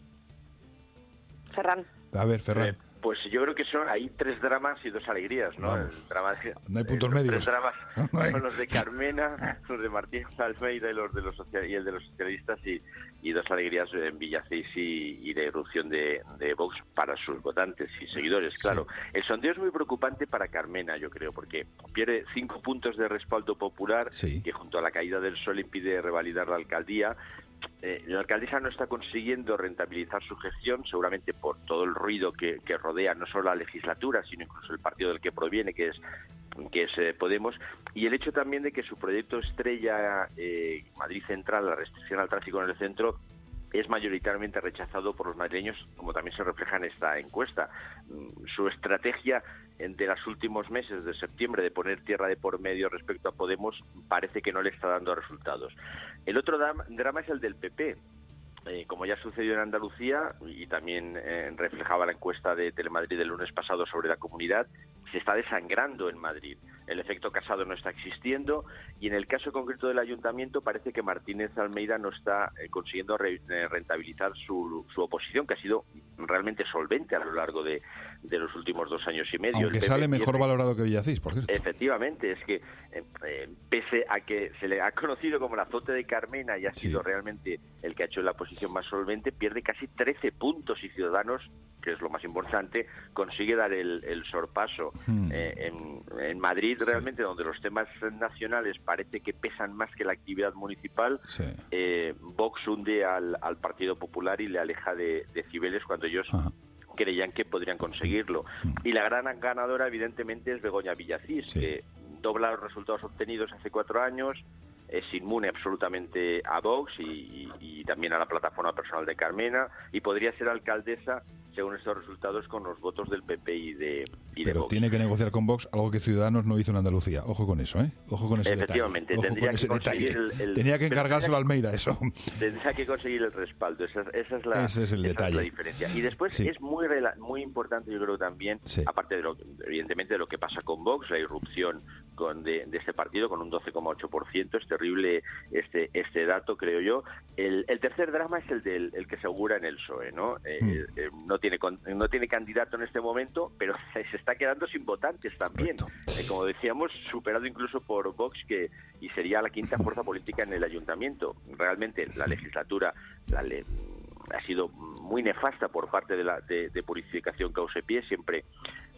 Ferran. A ver, Ferran. Eh, pues yo creo que son hay tres dramas y dos alegrías, ¿no? Vamos. El drama de, No hay puntos eh, medios. Los tres dramas No hay. son los de Carmena, los de Martín Almeida y los de los social, y el de los socialistas y, y dos alegrías en Villacís y, y la irrupción de, de Vox para sus votantes y seguidores, claro. Sí. El sondeo es muy preocupante para Carmena, yo creo, porque pierde cinco puntos de respaldo popular, sí, que junto a la caída del Sol impide revalidar la alcaldía. Eh, la alcaldesa no está consiguiendo rentabilizar su gestión, seguramente por todo el ruido que, que rodea no solo la legislatura, sino incluso el partido del que proviene, que es que es eh, Podemos, y el hecho también de que su proyecto estrella, eh, Madrid Central, la restricción al tráfico en el centro, es mayoritariamente rechazado por los madrileños, como también se refleja en esta encuesta. Su estrategia de los últimos meses de septiembre de poner tierra de por medio respecto a Podemos parece que no le está dando resultados. El otro drama, drama es el del P P. Eh, como ya sucedió en Andalucía y también eh, reflejaba la encuesta de Telemadrid del lunes pasado sobre la comunidad, se está desangrando en Madrid. El efecto Casado no está existiendo y en el caso concreto del ayuntamiento parece que Martínez Almeida no está eh, consiguiendo re, eh, rentabilizar su, su oposición, que ha sido realmente solvente a lo largo de, de los últimos dos años y medio. Aunque sale mejor pierde... valorado que Villacís, por cierto. Efectivamente, es que eh, eh, pese a que se le ha conocido como el azote de Carmena y ha sí. sido realmente el que ha hecho la oposición más solvente, pierde casi trece puntos y Ciudadanos, que es lo más importante, consigue dar el, el sorpaso. Hmm. Eh, en, en Madrid, sí. realmente, donde los temas nacionales parece que pesan más que la actividad municipal, sí. eh, Vox hunde al, al Partido Popular y le aleja de, de Cibeles cuando ellos Ajá. creían que podrían conseguirlo. Hmm. Y la gran ganadora, evidentemente, es Begoña Villacís, sí. que dobla los resultados obtenidos hace cuatro años, es inmune absolutamente a Vox y, y, y también a la plataforma personal de Carmena, y podría ser alcaldesa, según estos resultados, con los votos del P P y de, y Pero de Vox. Tiene que negociar con Vox, algo que Ciudadanos no hizo en Andalucía. Ojo con eso, ¿eh? Ojo con ese Efectivamente, detalle. tendría Ojo con que ese detalle. El, el, Tenía que encargárselo a Almeida, eso. Tendría que conseguir el respaldo, esa, esa es la, ese es el esa detalle. Es la diferencia. Y después sí. es muy muy importante, yo creo también, sí. aparte de lo, evidentemente de lo que pasa con Vox, la irrupción con de, de este partido con un doce coma ocho por ciento, es terrible este este dato, creo yo. El, el tercer drama es el del el que se augura en el P S O E, ¿no? Eh, mm. eh, no tiene no tiene candidato en este momento, pero se está quedando sin votantes también. Eh, como decíamos, superado incluso por Vox, que y sería la quinta fuerza política en el ayuntamiento. Realmente la legislatura la le, ha sido muy nefasta por parte de la de, de purificación causa-pie, siempre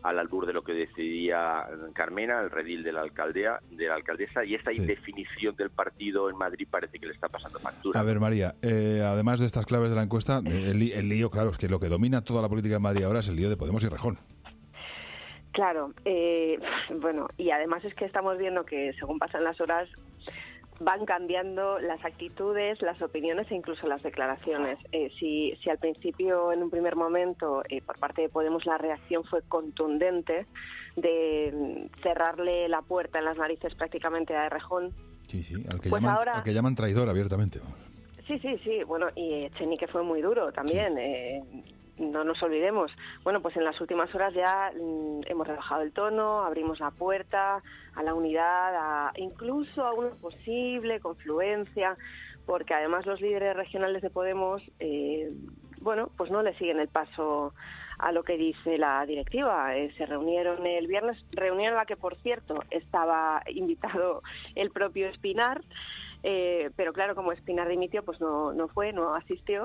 al albur de lo que decidía Carmena, el redil de la alcaldía, de la alcaldesa, y esta sí. indefinición del partido en Madrid parece que le está pasando factura. A ver, María, eh, además de estas claves de la encuesta, el, el lío, claro, es que lo que domina toda la política de Madrid ahora es el lío de Podemos y Rejón. Claro, eh, bueno, y además es que estamos viendo que según pasan las horas van cambiando las actitudes, las opiniones e incluso las declaraciones. Eh, si, si al principio, en un primer momento, eh, por parte de Podemos la reacción fue contundente de cerrarle la puerta en las narices prácticamente a Errejón. Sí, sí, al que, pues llaman, ahora... al que llaman traidor abiertamente. Sí, sí, sí, bueno, y Echenique fue muy duro también, sí. eh, no nos olvidemos. Bueno, pues en las últimas horas ya mm, hemos rebajado el tono, abrimos la puerta a la unidad, a, incluso a una posible confluencia, porque además los líderes regionales de Podemos, eh, bueno, pues no le siguen el paso a lo que dice la directiva. Eh, se reunieron el viernes, reunión a la que, por cierto, estaba invitado el propio Espinar, eh, pero claro, como Espinar dimitió, pues no, no fue, no asistió.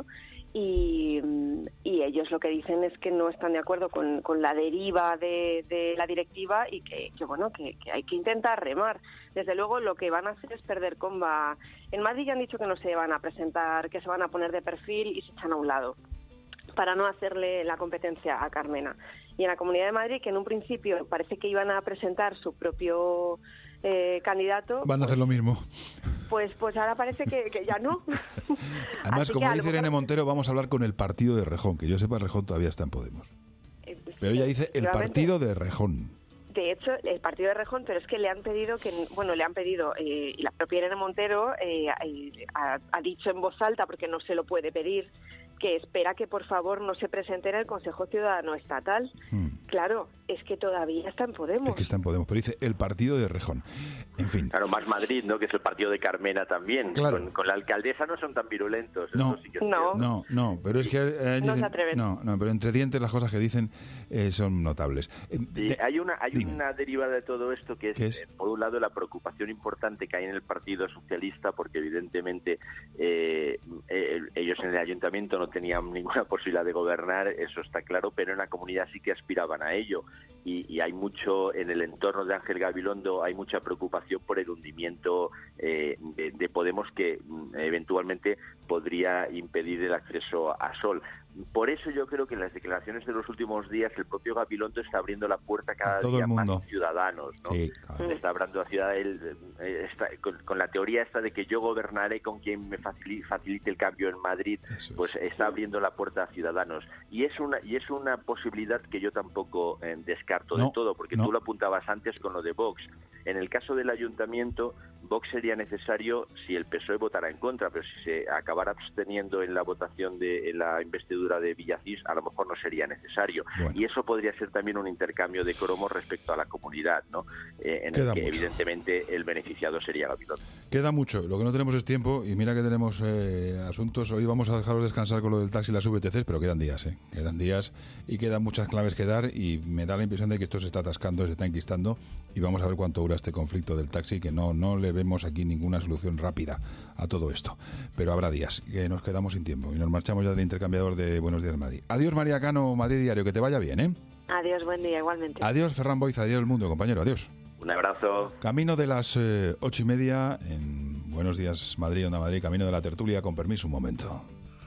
Y, y ellos lo que dicen es que no están de acuerdo con, con la deriva de, de la directiva y que, que bueno que, que hay que intentar remar. Desde luego lo que van a hacer es perder comba. En Madrid ya han dicho que no se van a presentar, que se van a poner de perfil y se echan a un lado para no hacerle la competencia a Carmena. Y en la Comunidad de Madrid, que en un principio parece que iban a presentar su propio eh, candidato... Van a hacer lo mismo. Pues pues ahora parece que, que ya no. Además, Así como que, dice Irene Montero, vamos a hablar con el partido de Errejón, que yo sepa, Errejón todavía está en Podemos. Eh, pues, pero ella dice el partido de Errejón. De hecho, el partido de Errejón, pero es que le han pedido que, bueno, le han pedido, eh, y la propia Irene Montero eh, ha, ha dicho en voz alta, porque no se lo puede pedir, que espera que por favor no se presente en el Consejo Ciudadano Estatal. Hmm. Claro, es que todavía está en Podemos. Es que está en Podemos, pero dice el partido de Rejón. En fin. Claro, más Madrid, ¿no? Que es el partido de Carmena también. Claro. Con, con la alcaldesa no son tan virulentos. No, sí que no. no, no, pero es que... Eh, no dicen, se atreven. No, no, pero entre dientes las cosas que dicen eh, son notables. Eh, sí, de, hay una hay dime. una deriva de todo esto que es, es? Eh, por un lado, la preocupación importante que hay en el Partido Socialista, porque evidentemente eh, eh, ellos en el ayuntamiento no tenían ninguna posibilidad de gobernar, eso está claro, pero en la comunidad sí que aspiraban a ello. Y, y hay mucho, en el entorno de Ángel Gabilondo, hay mucha preocupación por el hundimiento eh, de, de Podemos que eventualmente podría impedir el acceso a Sol. Por eso yo creo que en las declaraciones de los últimos días el propio Gabilondo está abriendo la puerta cada todo día el mundo. más a ciudadanos, ¿no? Sí, claro. Está abriendo a ciudad él, eh, está, con, con la teoría esta de que yo gobernaré con quien me facilite, facilite el cambio en Madrid, eso pues es. Está abriendo la puerta a ciudadanos. Y es una y es una posibilidad que yo tampoco eh, descarto no, de todo, porque no. tú lo apuntabas antes con lo de Vox. En el caso del ayuntamiento, Vox sería necesario si el P S O E votara en contra, pero si se acabara absteniendo en la votación de en la investidura de Villacís, a lo mejor no sería necesario. Bueno. Y eso podría ser también un intercambio de cromos respecto a la comunidad, ¿no? Eh, en Queda el que mucho. Evidentemente el beneficiado sería Gabilondo. Queda mucho, lo que no tenemos es tiempo y mira que tenemos eh, asuntos. Hoy vamos a dejaros descansar con lo del taxi y las V T Cs, pero quedan días, ¿eh? Quedan días y quedan muchas claves que dar y me da la impresión de que esto se está atascando, se está enquistando y vamos a ver cuánto dura este conflicto del taxi, que no, no le vemos aquí ninguna solución rápida a todo esto. Pero habrá días que nos quedamos sin tiempo y nos marchamos ya del intercambiador de Buenos Días Madrid. Adiós María Cano, Madrid Diario, que te vaya bien, ¿eh? Adiós, buen día, igualmente. Adiós Ferran Boiz, adiós El Mundo, compañero, adiós. Un abrazo. Camino de las eh, ocho y media en Buenos Días Madrid, Onda Madrid, camino de la tertulia, con permiso un momento.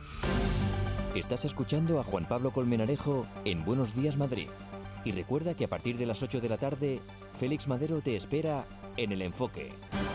Estás escuchando a Juan Pablo Colmenarejo en Buenos Días Madrid. Y recuerda que a partir de las ocho de la tarde, Félix Madero te espera en El Enfoque.